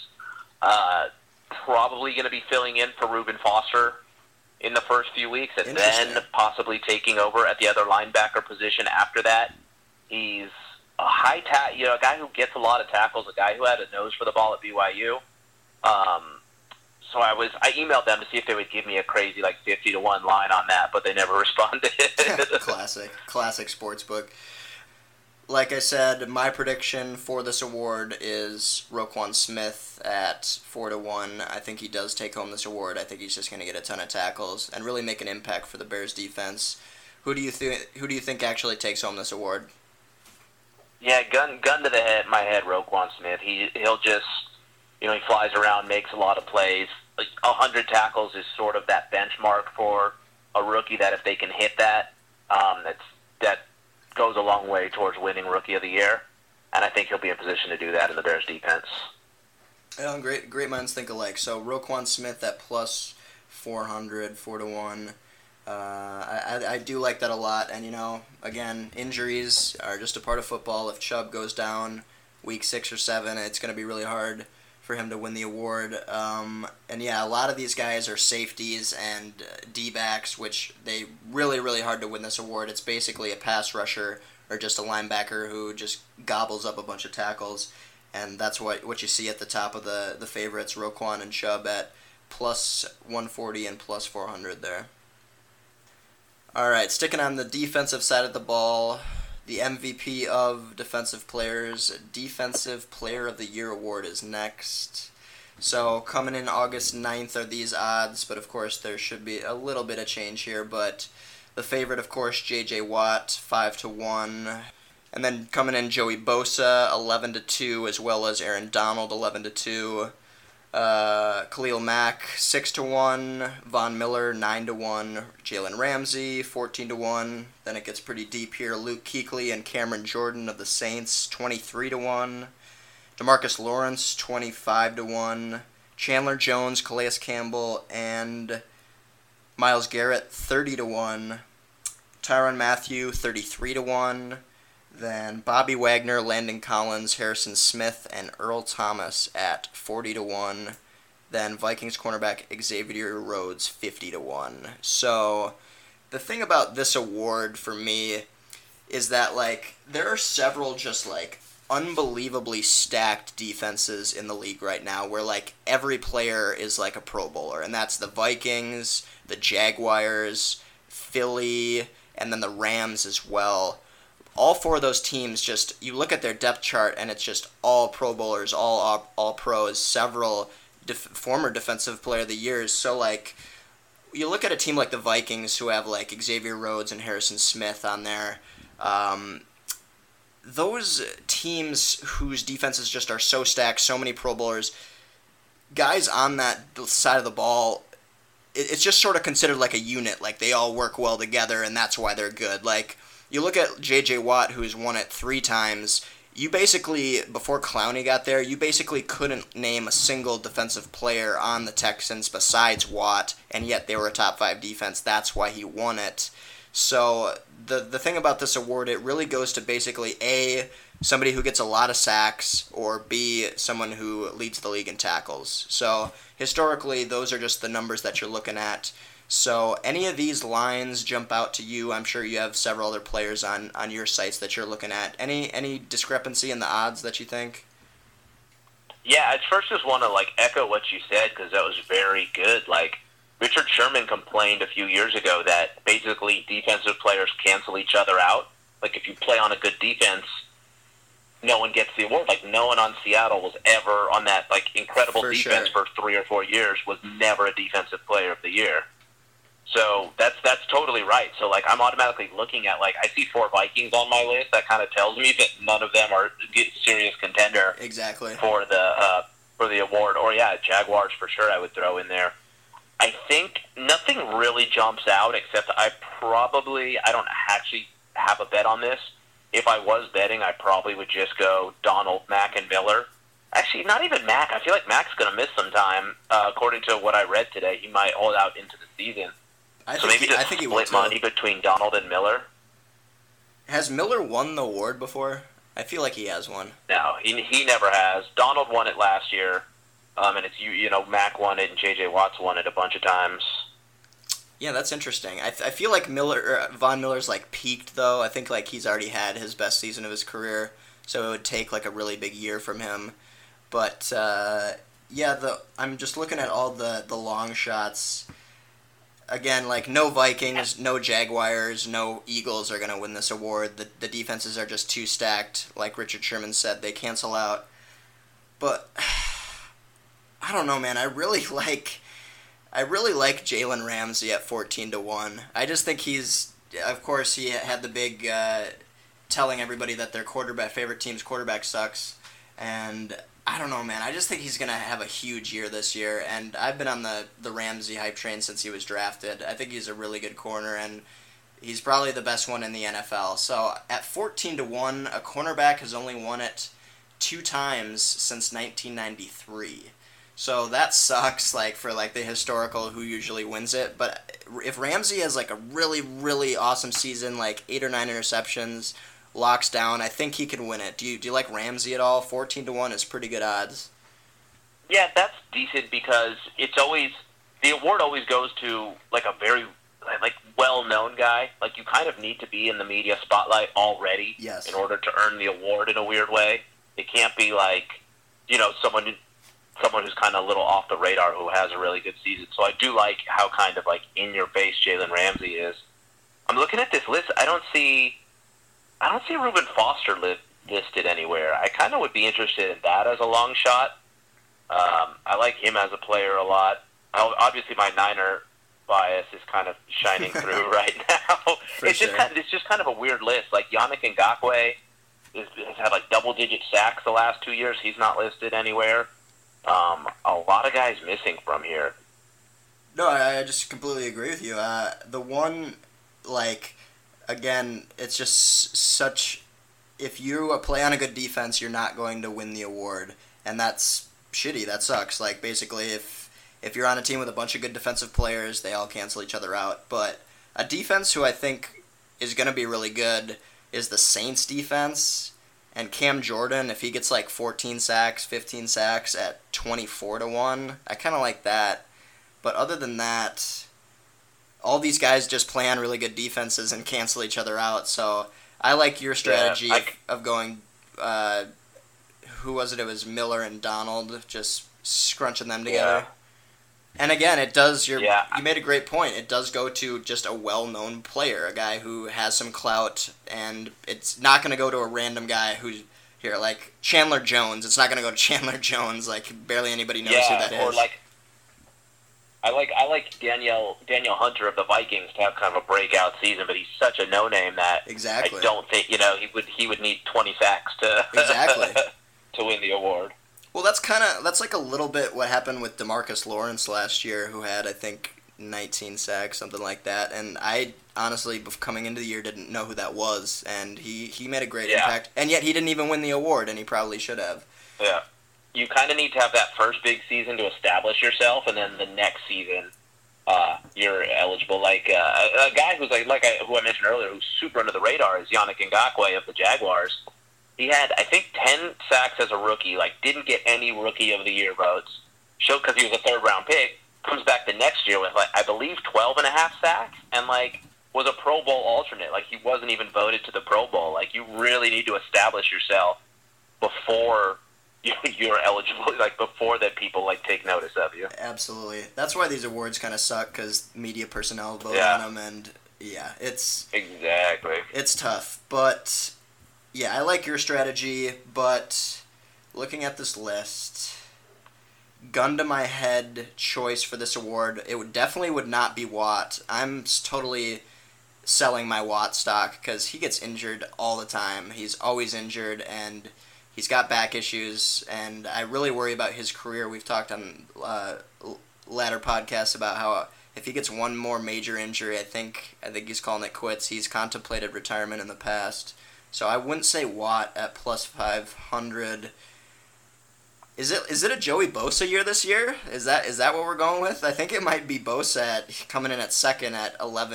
[SPEAKER 2] Probably going to be filling in for Reuben Foster in the first few weeks, and then possibly taking over at the other linebacker position after that. He's a a guy who gets a lot of tackles, a guy who had a nose for the ball at BYU. So I emailed them to see if they would give me a crazy 50-1 line on that, but they never responded.
[SPEAKER 1] Classic sportsbook. Like I said, my prediction for this award is Roquan Smith at 4-1. I think he does take home this award. I think he's just going to get a ton of tackles and really make an impact for the Bears defense. Who do you think actually takes home this award?
[SPEAKER 2] Yeah, gun to the head, my head, Roquan Smith. He'll just, he flies around, makes a lot of plays. 100 tackles is sort of that benchmark for a rookie that if they can hit that, that goes a long way towards winning Rookie of the Year, and I think he'll be in position to do that in the Bears defense.
[SPEAKER 1] Great minds think alike. So Roquan Smith at plus 400, 4-1. I do like that a lot, and again, injuries are just a part of football. If Chubb goes down week 6 or 7, it's going to be really hard for him to win the award. And yeah, a lot of these guys are safeties and D-backs, which they really hard to win this award. It's basically a pass rusher or just a linebacker who just gobbles up a bunch of tackles, and that's what you see at the top of the favorites, Roquan and Chubb at plus 140 and plus 400 there. All right, sticking on the defensive side of the ball, the MVP of Defensive Players, Defensive Player of the Year award is next. So coming in August 9th are these odds, but of course there should be a little bit of change here. But the favorite, of course, J.J. Watt, 5-1. And then coming in Joey Bosa, 11-2, as well as Aaron Donald, 11-2. Khalil Mack, 6-1. Von Miller, 9-1. Jalen Ramsey, 14-1. Then it gets pretty deep here. Luke Kuechly and Cameron Jordan of the Saints, 23-1. DeMarcus Lawrence 25-1, Chandler Jones, Calais Campbell, and Myles Garrett 30-1, Tyrann Mathieu 33-1, then Bobby Wagner, Landon Collins, Harrison Smith, and Earl Thomas at 40-1. Then Vikings cornerback Xavier Rhodes 50-1. So the thing about this award for me is that like there are several just like unbelievably stacked defenses in the league right now where like every player is like a Pro Bowler, and that's the Vikings, the Jaguars, Philly, and then the Rams as well. All four of those teams, just you look at their depth chart and it's just all Pro Bowlers, all pros, several former defensive player of the years. So like you look at a team like the Vikings who have like Xavier Rhodes and Harrison Smith on there. Those teams whose defenses just are so stacked, so many Pro Bowlers, guys on that side of the ball, it's just sort of considered like a unit. Like they all work well together, and that's why they're good. Like you look at J.J. Watt, who's won it 3 times. You basically, before Clowney got there, you basically couldn't name a single defensive player on the Texans besides Watt, and yet they were a top 5 defense. That's why he won it. So the thing about this award, it really goes to basically A, somebody who gets a lot of sacks, or B, someone who leads the league in tackles. So historically, those are just the numbers that you're looking at. So any of these lines jump out to you? I'm sure you have several other players on your sites that you're looking at. Any discrepancy in the odds that you think?
[SPEAKER 2] Yeah, I first just want to like echo what you said because that was very good. Like Richard Sherman complained a few years ago that basically defensive players cancel each other out. Like if you play on a good defense, no one gets the award. Like no one on Seattle was ever on that like incredible defense for 3 or 4 years was never a defensive player of the year. So that's totally right. So like I'm automatically looking at like I see 4 Vikings on my list. That kind of tells me that none of them are serious contender
[SPEAKER 1] exactly
[SPEAKER 2] for the award. Or yeah, Jaguars for sure I would throw in there. I think nothing really jumps out except I don't actually have a bet on this. If I was betting, I probably would just go Donald, Mack, and Miller. Actually, not even Mack. I feel like Mack's going to miss some time. According to what I read today, he might hold out into the season. I think split money between Donald and Miller.
[SPEAKER 1] Has Miller won the award before? I feel like he has one.
[SPEAKER 2] No, he never has. Donald won it last year, and it's Mack won it and J.J. Watts won it a bunch of times.
[SPEAKER 1] Yeah, that's interesting. I feel like Von Miller's like peaked though. I think like he's already had his best season of his career, so it would take like a really big year from him. But I'm just looking at all the long shots. Again, like no Vikings, no Jaguars, no Eagles are going to win this award. The defenses are just too stacked. Like Richard Sherman said, they cancel out. But I don't know, man. I really like Jalen Ramsey at 14-1. I just think he's, of course, he had the big telling everybody that their favorite team's quarterback sucks, and I don't know, man. I just think he's going to have a huge year this year, and I've been on the Ramsey hype train since he was drafted. I think he's a really good corner, and he's probably the best one in the NFL. So at 14-1, a cornerback has only won it 2 times since 1993. So that sucks, like, for, like, the historical who usually wins it. But if Ramsey has, like, a really, really awesome season, like 8 or 9 interceptions, locks down, I think he can win it. Do you like Ramsey at all? 14-1 is pretty good odds.
[SPEAKER 2] Yeah, that's decent because the award always goes to, like, a very, like, well-known guy. Like, you kind of need to be in the media spotlight already in order to earn the award in a weird way. It can't be, like, someone who's kind of a little off the radar who has a really good season. So I do like how kind of like in your face Jalen Ramsey is. I'm looking at this list. I don't see Reuben Foster listed anywhere. I kind of would be interested in that as a long shot. I like him as a player a lot. Obviously, my Niner bias is kind of shining through right now. It's just kind of a weird list. Like Yannick Ngakoue has had like double-digit sacks the last 2 years. He's not listed anywhere. A lot of guys missing from here.
[SPEAKER 1] No, I just completely agree with you. The one, like, again, it's just such if you play on a good defense, you're not going to win the award, and that's shitty. That sucks. Like, basically, if you're on a team with a bunch of good defensive players, they all cancel each other out. But a defense who I think is going to be really good is the Saints defense. And Cam Jordan, if he gets like 14 sacks, 15 sacks at 24-1, I kind of like that. But other than that, all these guys just play on really good defenses and cancel each other out. So I like your strategy of going, who was it? It was Miller and Donald, just scrunching them together. Yeah. And again, it does, you made a great point. It does go to just a well-known player, a guy who has some clout, and it's not going to go to a random guy who's, like Chandler Jones. It's not going to go to Chandler Jones, like barely anybody knows who that is.
[SPEAKER 2] Or like, I like Danielle Hunter of the Vikings to have kind of a breakout season, but he's such a no-name that
[SPEAKER 1] exactly.
[SPEAKER 2] I don't think, he would need 20 sacks to
[SPEAKER 1] exactly
[SPEAKER 2] to win the award.
[SPEAKER 1] Well, that's like a little bit what happened with DeMarcus Lawrence last year, who had, I think, 19 sacks, something like that. And I honestly, coming into the year, didn't know who that was. And he made a great impact. And yet he didn't even win the award, and he probably should have.
[SPEAKER 2] Yeah. You kind of need to have that first big season to establish yourself, and then the next season you're eligible. Like a guy who's who I mentioned earlier, who's super under the radar is Yannick Ngakoue of the Jaguars. He had, I think, 10 sacks as a rookie, didn't get any Rookie of the Year votes. Showed because he was a third-round pick. Comes back the next year with, I believe, 12 and a half sacks, and, was a Pro Bowl alternate. He wasn't even voted to the Pro Bowl. You really need to establish yourself before you're eligible, before that people, take notice of you.
[SPEAKER 1] Absolutely. That's why these awards kind of suck, because media personnel vote on them, and, it's...
[SPEAKER 2] Exactly.
[SPEAKER 1] It's tough, but... Yeah, I like your strategy, but looking at this list, gun to my head choice for this award, it definitely would not be Watt. I'm totally selling my Watt stock because he gets injured all the time. He's always injured, and he's got back issues, and I really worry about his career. We've talked on latter podcasts about how if he gets one more major injury, I think he's calling it quits. He's contemplated retirement in the past. So I wouldn't say Watt at plus 500. Is it a Joey Bosa year this year? Is that what we're going with? I think it might be Bosa coming in at second at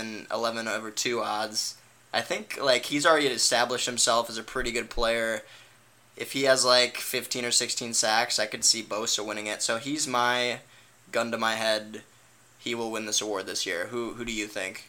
[SPEAKER 1] 11/2 odds. I think he's already established himself as a pretty good player. If he has 15 or 16 sacks, I could see Bosa winning it. So he's my gun to my head. He will win this award this year. Who do you think?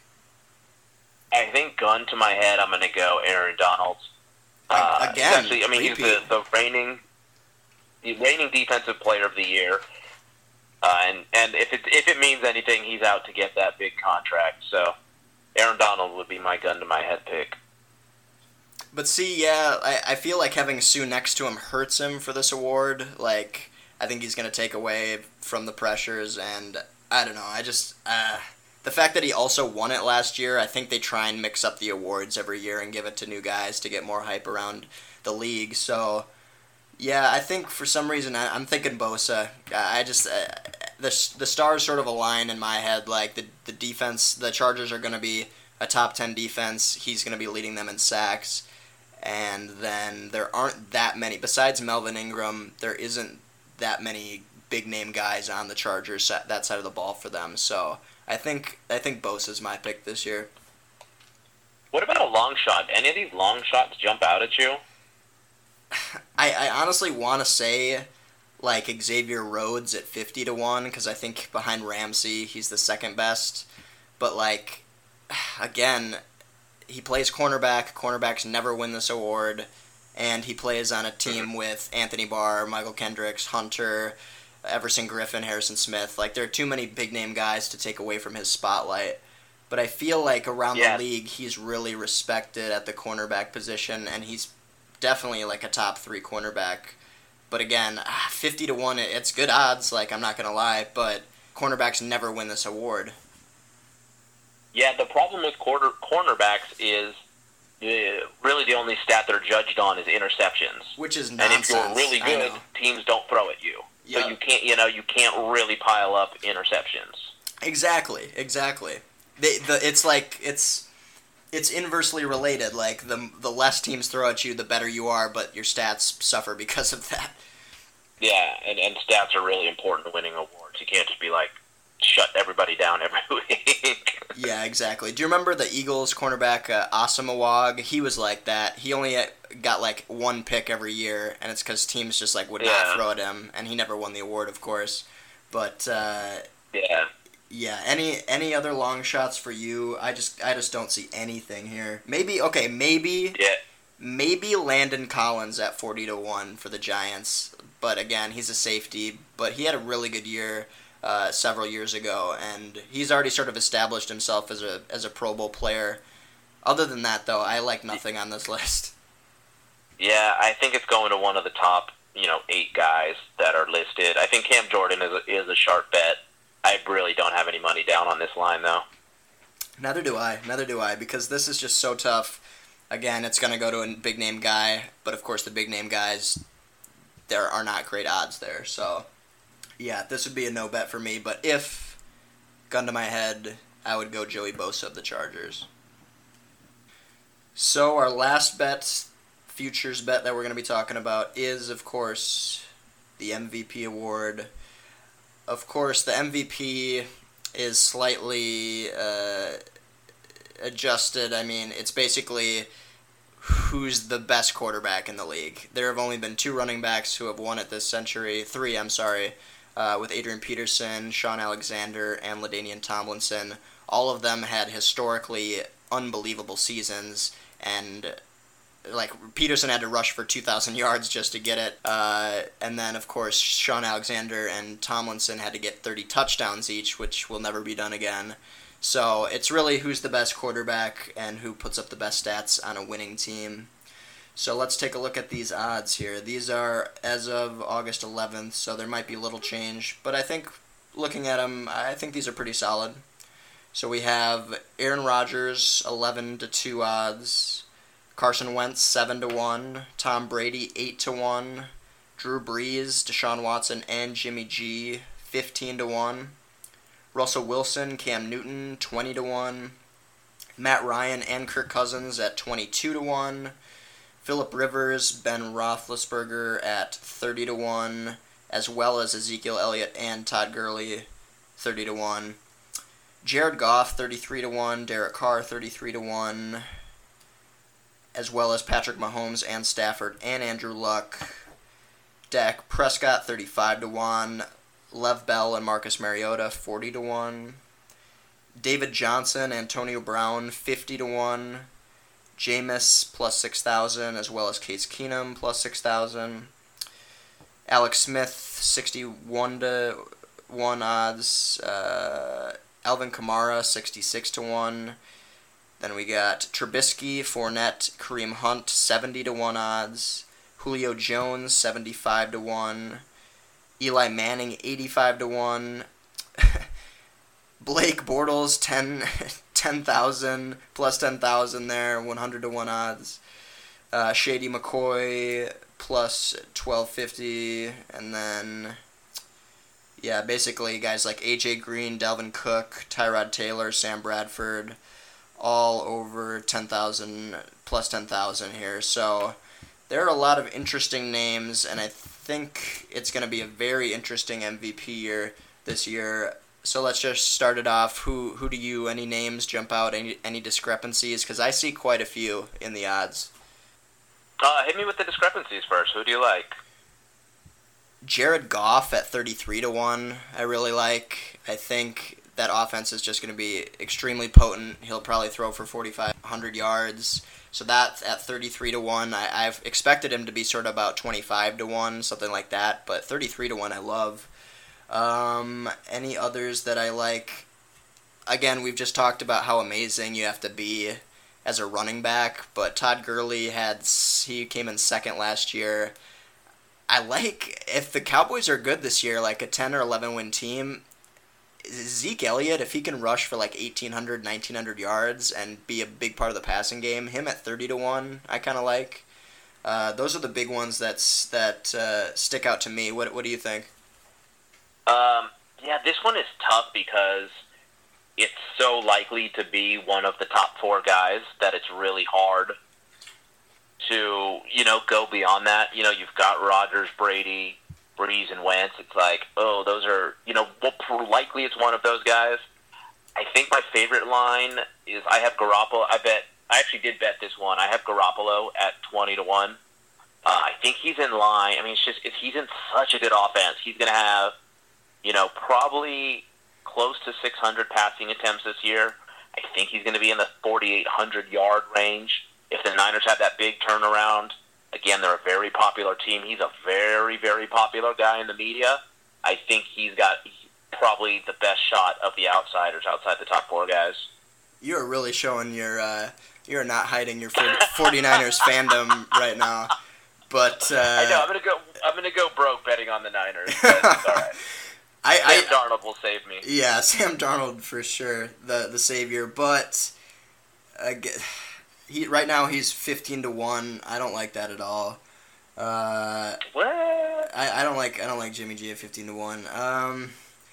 [SPEAKER 2] I think gun to my head, I'm going to go Aaron Donald.
[SPEAKER 1] Again,
[SPEAKER 2] he's the reigning defensive player of the year, and if it means anything, he's out to get that big contract. So Aaron Donald would be my gun to my head pick.
[SPEAKER 1] But see, I feel like having Sue next to him hurts him for this award. I think he's going to take away from the pressures, and I don't know. I just... The fact that he also won it last year, I think they try and mix up the awards every year and give it to new guys to get more hype around the league. So, yeah, I think for some reason I'm thinking Bosa. I just the stars sort of align in my head. The defense, the Chargers are going to be a top 10 defense. He's going to be leading them in sacks, and then there aren't that many besides Melvin Ingram. There isn't that many big name guys on the Chargers that side of the ball for them. So. I think Bosa's my pick this year.
[SPEAKER 2] What about a long shot? Any of these long shots jump out at you?
[SPEAKER 1] I honestly want to say Xavier Rhodes at 50-1 because I think behind Ramsey he's the second best. But again, he plays cornerback. Cornerbacks never win this award, and he plays on a team with Anthony Barr, Michael Kendricks, Hunter, Everson Griffin, Harrison Smith. There are too many big-name guys to take away from his spotlight. But I feel around the league, he's really respected at the cornerback position, and he's definitely a top 3 cornerback. But again, 50-1, it's good odds, I'm not going to lie, but cornerbacks never win this award.
[SPEAKER 2] Yeah, the problem with cornerbacks is really the only stat they're judged on is interceptions.
[SPEAKER 1] Which is nonsense.
[SPEAKER 2] And if you're really good, teams don't throw at you. Yep. So you can't really pile up interceptions.
[SPEAKER 1] Exactly. It's it's inversely related. Like the less teams throw at you, the better you are, but your stats suffer because of that.
[SPEAKER 2] Yeah, and stats are really important to winning awards. You can't just be like, shut everybody down every week.
[SPEAKER 1] Yeah, exactly. Do you remember the Eagles cornerback Asamoah? He was like that. He only got like one pick every year, and it's because teams just like would not throw at him, and he never won the award, of course. But
[SPEAKER 2] yeah.
[SPEAKER 1] Yeah. Any other long shots for you? I just don't see anything here. Maybe
[SPEAKER 2] Yeah.
[SPEAKER 1] maybe Landon Collins at 40-1 for the Giants. But again, he's a safety. But he had a really good year several years ago, and he's already sort of established himself as a Pro Bowl player. Other than that, though, I like nothing on this list.
[SPEAKER 2] Yeah, I think it's going to one of the top, 8 guys that are listed. I think Cam Jordan is a sharp bet. I really don't have any money down on this line, though.
[SPEAKER 1] Neither do I, because this is just so tough. Again, it's going to go to a big-name guy, but of course the big-name guys, there are not great odds there, so yeah, this would be a no bet for me, but if, gun to my head, I would go Joey Bosa of the Chargers. So our last bet, futures bet that we're going to be talking about is, of course, the MVP award. Of course, the MVP is slightly adjusted. I mean, it's basically who's the best quarterback in the league. There have only been 2 running backs who have won it this century. 3, I'm sorry. With Adrian Peterson, Sean Alexander, and LaDainian Tomlinson. All of them had historically unbelievable seasons, and like Peterson had to rush for 2,000 yards just to get it, and then of course Sean Alexander and Tomlinson had to get 30 touchdowns each, which will never be done again. So it's really who's the best quarterback and who puts up the best stats on a winning team. So let's take a look at these odds here. These are as of August 11th, so there might be a little change. But I think, looking at them, I think these are pretty solid. So we have Aaron Rodgers, 11-2 odds. Carson Wentz, 7-1. Tom Brady, 8-1. Drew Brees, Deshaun Watson, and Jimmy G, 15-1. Russell Wilson, Cam Newton, 20-1. Matt Ryan and Kirk Cousins at 22-1. Phillip Rivers, Ben Roethlisberger at 30-1, as well as Ezekiel Elliott and Todd Gurley, 30-1. Jared Goff, 33-1. Derek Carr, 33-1, as well as Patrick Mahomes and Stafford and Andrew Luck. Dak Prescott, 35-1. Lev Bell and Marcus Mariota, 40-1. David Johnson, Antonio Brown, 50-1. Jameis plus 6,000, as well as Case Keenum plus 6,000. Alex Smith, 61-1 odds. Alvin Kamara, 66-1. Then we got Trubisky, Fournette, Kareem Hunt, 70-1 odds. Julio Jones, 75-1. Eli Manning, 85-1. Blake Bortles, 10,000, plus 10,000 there, 100-1 odds. Shady McCoy, plus 1,250, and then, yeah, basically guys like A.J. Green, Dalvin Cook, Tyrod Taylor, Sam Bradford, all over 10,000, plus 10,000 here. So there are a lot of interesting names, and I think it's going to be a very interesting MVP year this year. So let's just start it off. Who do you, any names jump out, any discrepancies? Because I see quite a few in the odds.
[SPEAKER 2] Hit me with the discrepancies first. Who do you like?
[SPEAKER 1] Jared Goff at 33-1, I really like. I think that offense is just going to be extremely potent. He'll probably throw for 4,500 yards. So that's at 33-1. I've expected him to be sort of about 25-1, something like that. But 33-1 I love. Any others that I like? Again, we've just talked about how amazing you have to be as a running back, but Todd Gurley he came in second last year. I like, if the Cowboys are good this year, like a 10 or 11 win team, Zeke Elliott, if he can rush for like 1,800, 1,900 yards and be a big part of the passing game, him at 30-1, I kind of like. Those are the big ones that stick out to me. What do you think?
[SPEAKER 2] Yeah, this one is tough because it's so likely to be one of the top 4 guys that it's really hard to, go beyond that. You've got Rodgers, Brady, Breeze, and Wentz. It's like, oh, those are, likely it's one of those guys. I think my favorite line is I have Garoppolo. I actually did bet this one. I have Garoppolo at 20-1. I think he's in line. I mean, he's in such a good offense. He's going to have, probably close to 600 passing attempts this year. I think he's going to be in the 4,800-yard range. If the Niners have that big turnaround, again, they're a very popular team. He's a very, very popular guy in the media. I think he's got probably the best shot of the outsiders outside the top 4 guys.
[SPEAKER 1] You're really showing you're not hiding your 49ers fandom right now. But
[SPEAKER 2] I know I'm gonna go broke betting on the Niners. But it's all right. Sam Darnold will save me.
[SPEAKER 1] Yeah, Sam Darnold for sure, the savior. But right now he's 15-1. I don't like that at all.
[SPEAKER 2] What?
[SPEAKER 1] I don't like Jimmy G at 15-1.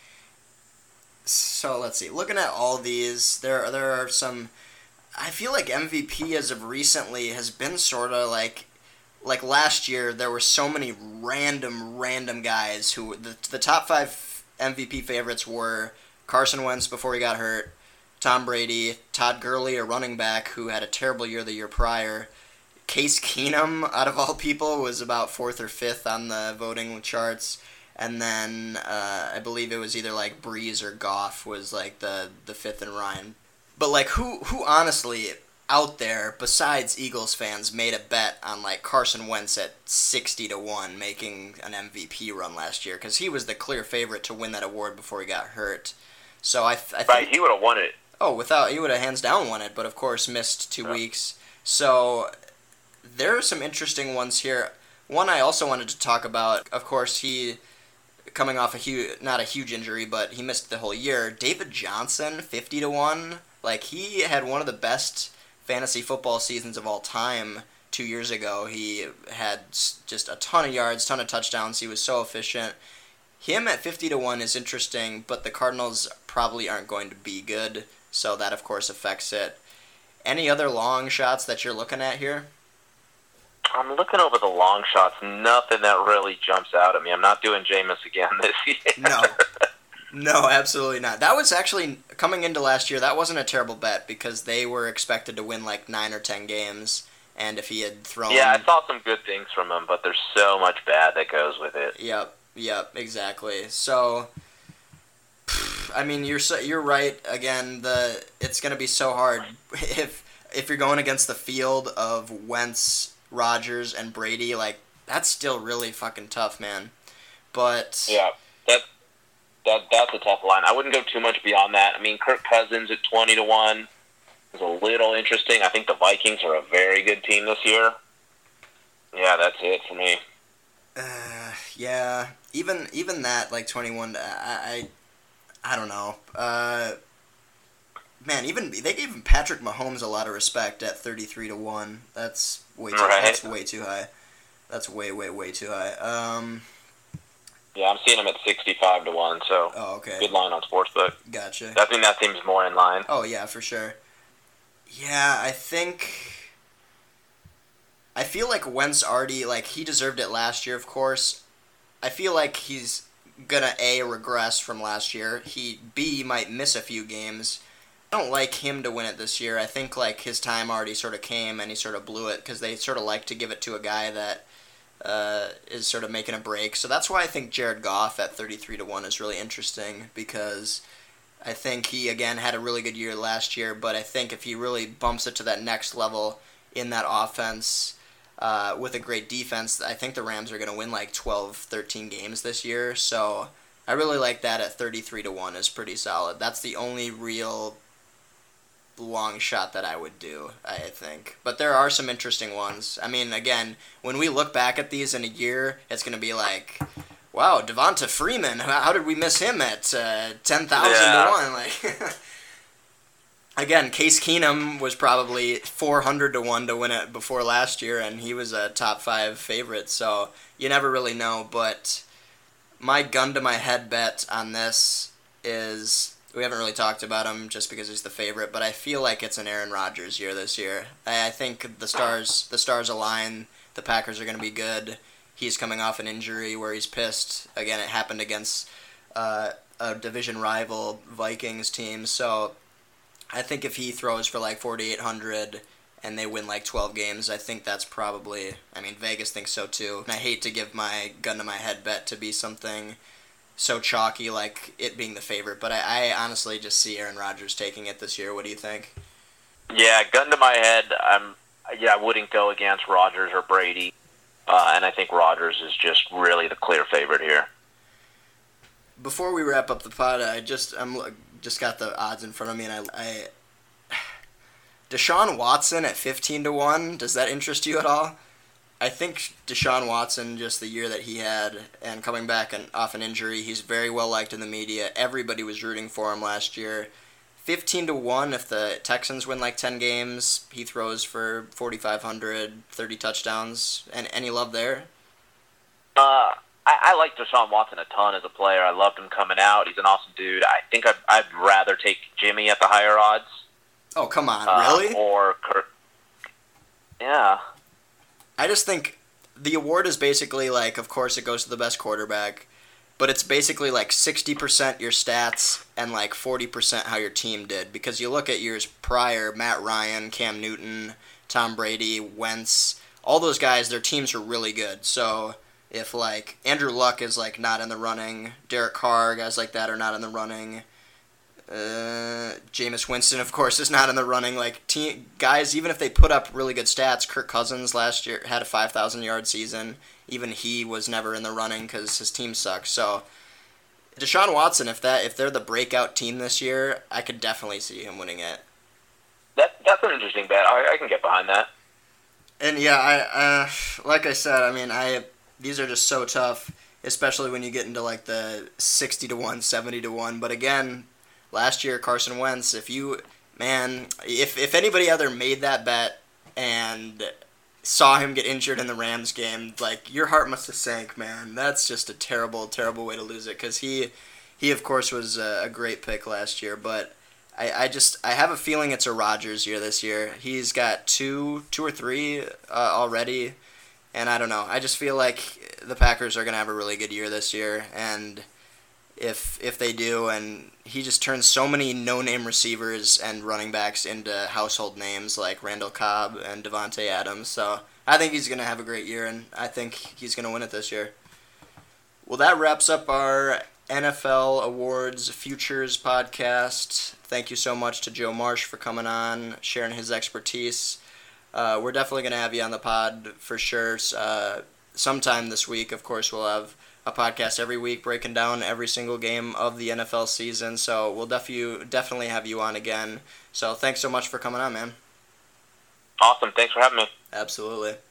[SPEAKER 1] So let's see. Looking at all these, there are some. I feel like MVP as of recently has been sort of like last year. There were so many random guys who the top 5 MVP favorites were Carson Wentz before he got hurt, Tom Brady, Todd Gurley, a running back who had a terrible year the year prior. Case Keenum, out of all people, was about 4th or 5th on the voting charts. And then I believe it was either like Breeze or Goff was like the 5th in Ryan. But like who honestly out there besides Eagles fans made a bet on like Carson Wentz at 60-1 making an MVP run last year, because he was the clear favorite to win that award before he got hurt. So I think
[SPEAKER 2] right, he would have won it.
[SPEAKER 1] Oh, he would have hands down won it, but of course missed 2 weeks. So there are some interesting ones here. One I also wanted to talk about, of course, he coming off not a huge injury, but he missed the whole year. David Johnson, 50-1. Like, he had one of the best fantasy football seasons of all time 2 years ago. He had just a ton of yards, ton of touchdowns. He was so efficient. Him at 50-1 is interesting, but the Cardinals probably aren't going to be good, so that, of course, affects it. Any other long shots that you're looking at here?
[SPEAKER 2] I'm looking over the long shots. Nothing that really jumps out at me. I'm not doing Jameis again this year.
[SPEAKER 1] No, absolutely not. That was actually, coming into last year, that wasn't a terrible bet because they were expected to win like 9 or 10 games, and if he had thrown...
[SPEAKER 2] Yeah, I saw some good things from him, but there's so much bad that goes with it.
[SPEAKER 1] Yep, exactly. So, I mean, you're right. Again, it's going to be so hard if you're going against the field of Wentz, Rodgers, and Brady. Like, that's still really fucking tough, man. But
[SPEAKER 2] yeah, that's a tough line. I wouldn't go too much beyond that. I mean, Kirk Cousins at 20-1 is a little interesting. I think the Vikings are a very good team this year. Yeah, that's it for me.
[SPEAKER 1] Yeah, even that, like 21, I don't know. Man, they gave Patrick Mahomes a lot of respect at 33-1. That's way too. Right. That's way too high. That's way too high.
[SPEAKER 2] Yeah, I'm seeing him at 65-1. So.
[SPEAKER 1] Oh, okay.
[SPEAKER 2] Good line on Sportsbook.
[SPEAKER 1] Gotcha.
[SPEAKER 2] I think that seems more in line.
[SPEAKER 1] Oh yeah, for sure. Yeah, I feel like Wentz already, like, he deserved it last year, of course. I feel like he's gonna A, regress from last year. B, might miss a few games. I don't like him to win it this year. I think, like, his time already sort of came and he sort of blew it because they sort of like to give it to a guy that is sort of making a break. So that's why I think Jared Goff at 33-1 is really interesting, because I think he, again, had a really good year last year, but I think if he really bumps it to that next level in that offense with a great defense, I think the Rams are going to win like 12, 13 games this year. So I really like that at 33-1 is pretty solid. That's the only real long shot that I would do, I think. But there are some interesting ones. I mean, again, when we look back at these in a year, it's going to be like, wow, Devonta Freeman, how did we miss him at 10,000-1? Like, again, Case Keenum was probably 400-1 to win it before last year, and he was a top 5 favorite, so you never really know. But my gun to my head bet on this is we haven't really talked about him just because he's the favorite, but I feel like it's an Aaron Rodgers year this year. I think the stars align. The Packers are going to be good. He's coming off an injury where he's pissed. Again, it happened against a division rival Vikings team. So I think if he throws for like 4,800 and they win like 12 games, I think that's probably, I mean, Vegas thinks so too. And I hate to give my gun to my head bet to be something so chalky like it being the favorite, but I honestly just see Aaron Rodgers taking it this year. What do you think?
[SPEAKER 2] Yeah, gun to my head, I wouldn't go against Rodgers or Brady, and I think Rodgers is just really the clear favorite here.
[SPEAKER 1] Before we wrap up the pod, I'm just got the odds in front of me, and I Deshaun Watson at 15-1. Does that interest you at all? I think Deshaun Watson, just the year that he had, and coming back off an injury, he's very well liked in the media. Everybody was rooting for him last year. 15-1 if the Texans win like 10 games, he throws for 4,500, 30 touchdowns. And any love there?
[SPEAKER 2] I like Deshaun Watson a ton as a player. I loved him coming out. He's an awesome dude. I think I'd rather take Jimmy at the higher odds.
[SPEAKER 1] Oh, come on, really?
[SPEAKER 2] Or Kirk. Yeah.
[SPEAKER 1] I just think the award is basically like, of course it goes to the best quarterback, but it's basically like 60% your stats and like 40% how your team did. Because you look at years prior, Matt Ryan, Cam Newton, Tom Brady, Wentz, all those guys, their teams are really good. So if like Andrew Luck is like not in the running, Derek Carr, guys like that are not in the running, Jameis Winston, of course, is not in the running. Like guys, even if they put up really good stats, Kirk Cousins last year had a 5,000-yard season. Even he was never in the running because his team sucks. So Deshaun Watson, if they're the breakout team this year, I could definitely see him winning it.
[SPEAKER 2] That's an interesting bet. I can get behind that.
[SPEAKER 1] And yeah, like I said, I mean, these are just so tough, especially when you get into like the 60-1, 70-1. But again, last year, Carson Wentz, if anybody other made that bet and saw him get injured in the Rams game, like, your heart must have sank, man. That's just a terrible, terrible way to lose it, because he of course, was a great pick last year, but I have a feeling it's a Rodgers year this year. He's got two or three already, and I don't know. I just feel like the Packers are going to have a really good year this year, and if they do, and he just turns so many no-name receivers and running backs into household names like Randall Cobb and Devontae Adams. So I think he's going to have a great year, and I think he's going to win it this year. Well, that wraps up our NFL Awards Futures podcast. Thank you so much to Joe Marsh for coming on, sharing his expertise. We're definitely going to have you on the pod for sure. Sometime this week, of course, we'll have a podcast every week breaking down every single game of the NFL season. So we'll definitely have you on again. So thanks so much for coming on, man.
[SPEAKER 2] Awesome. Thanks for having me.
[SPEAKER 1] Absolutely.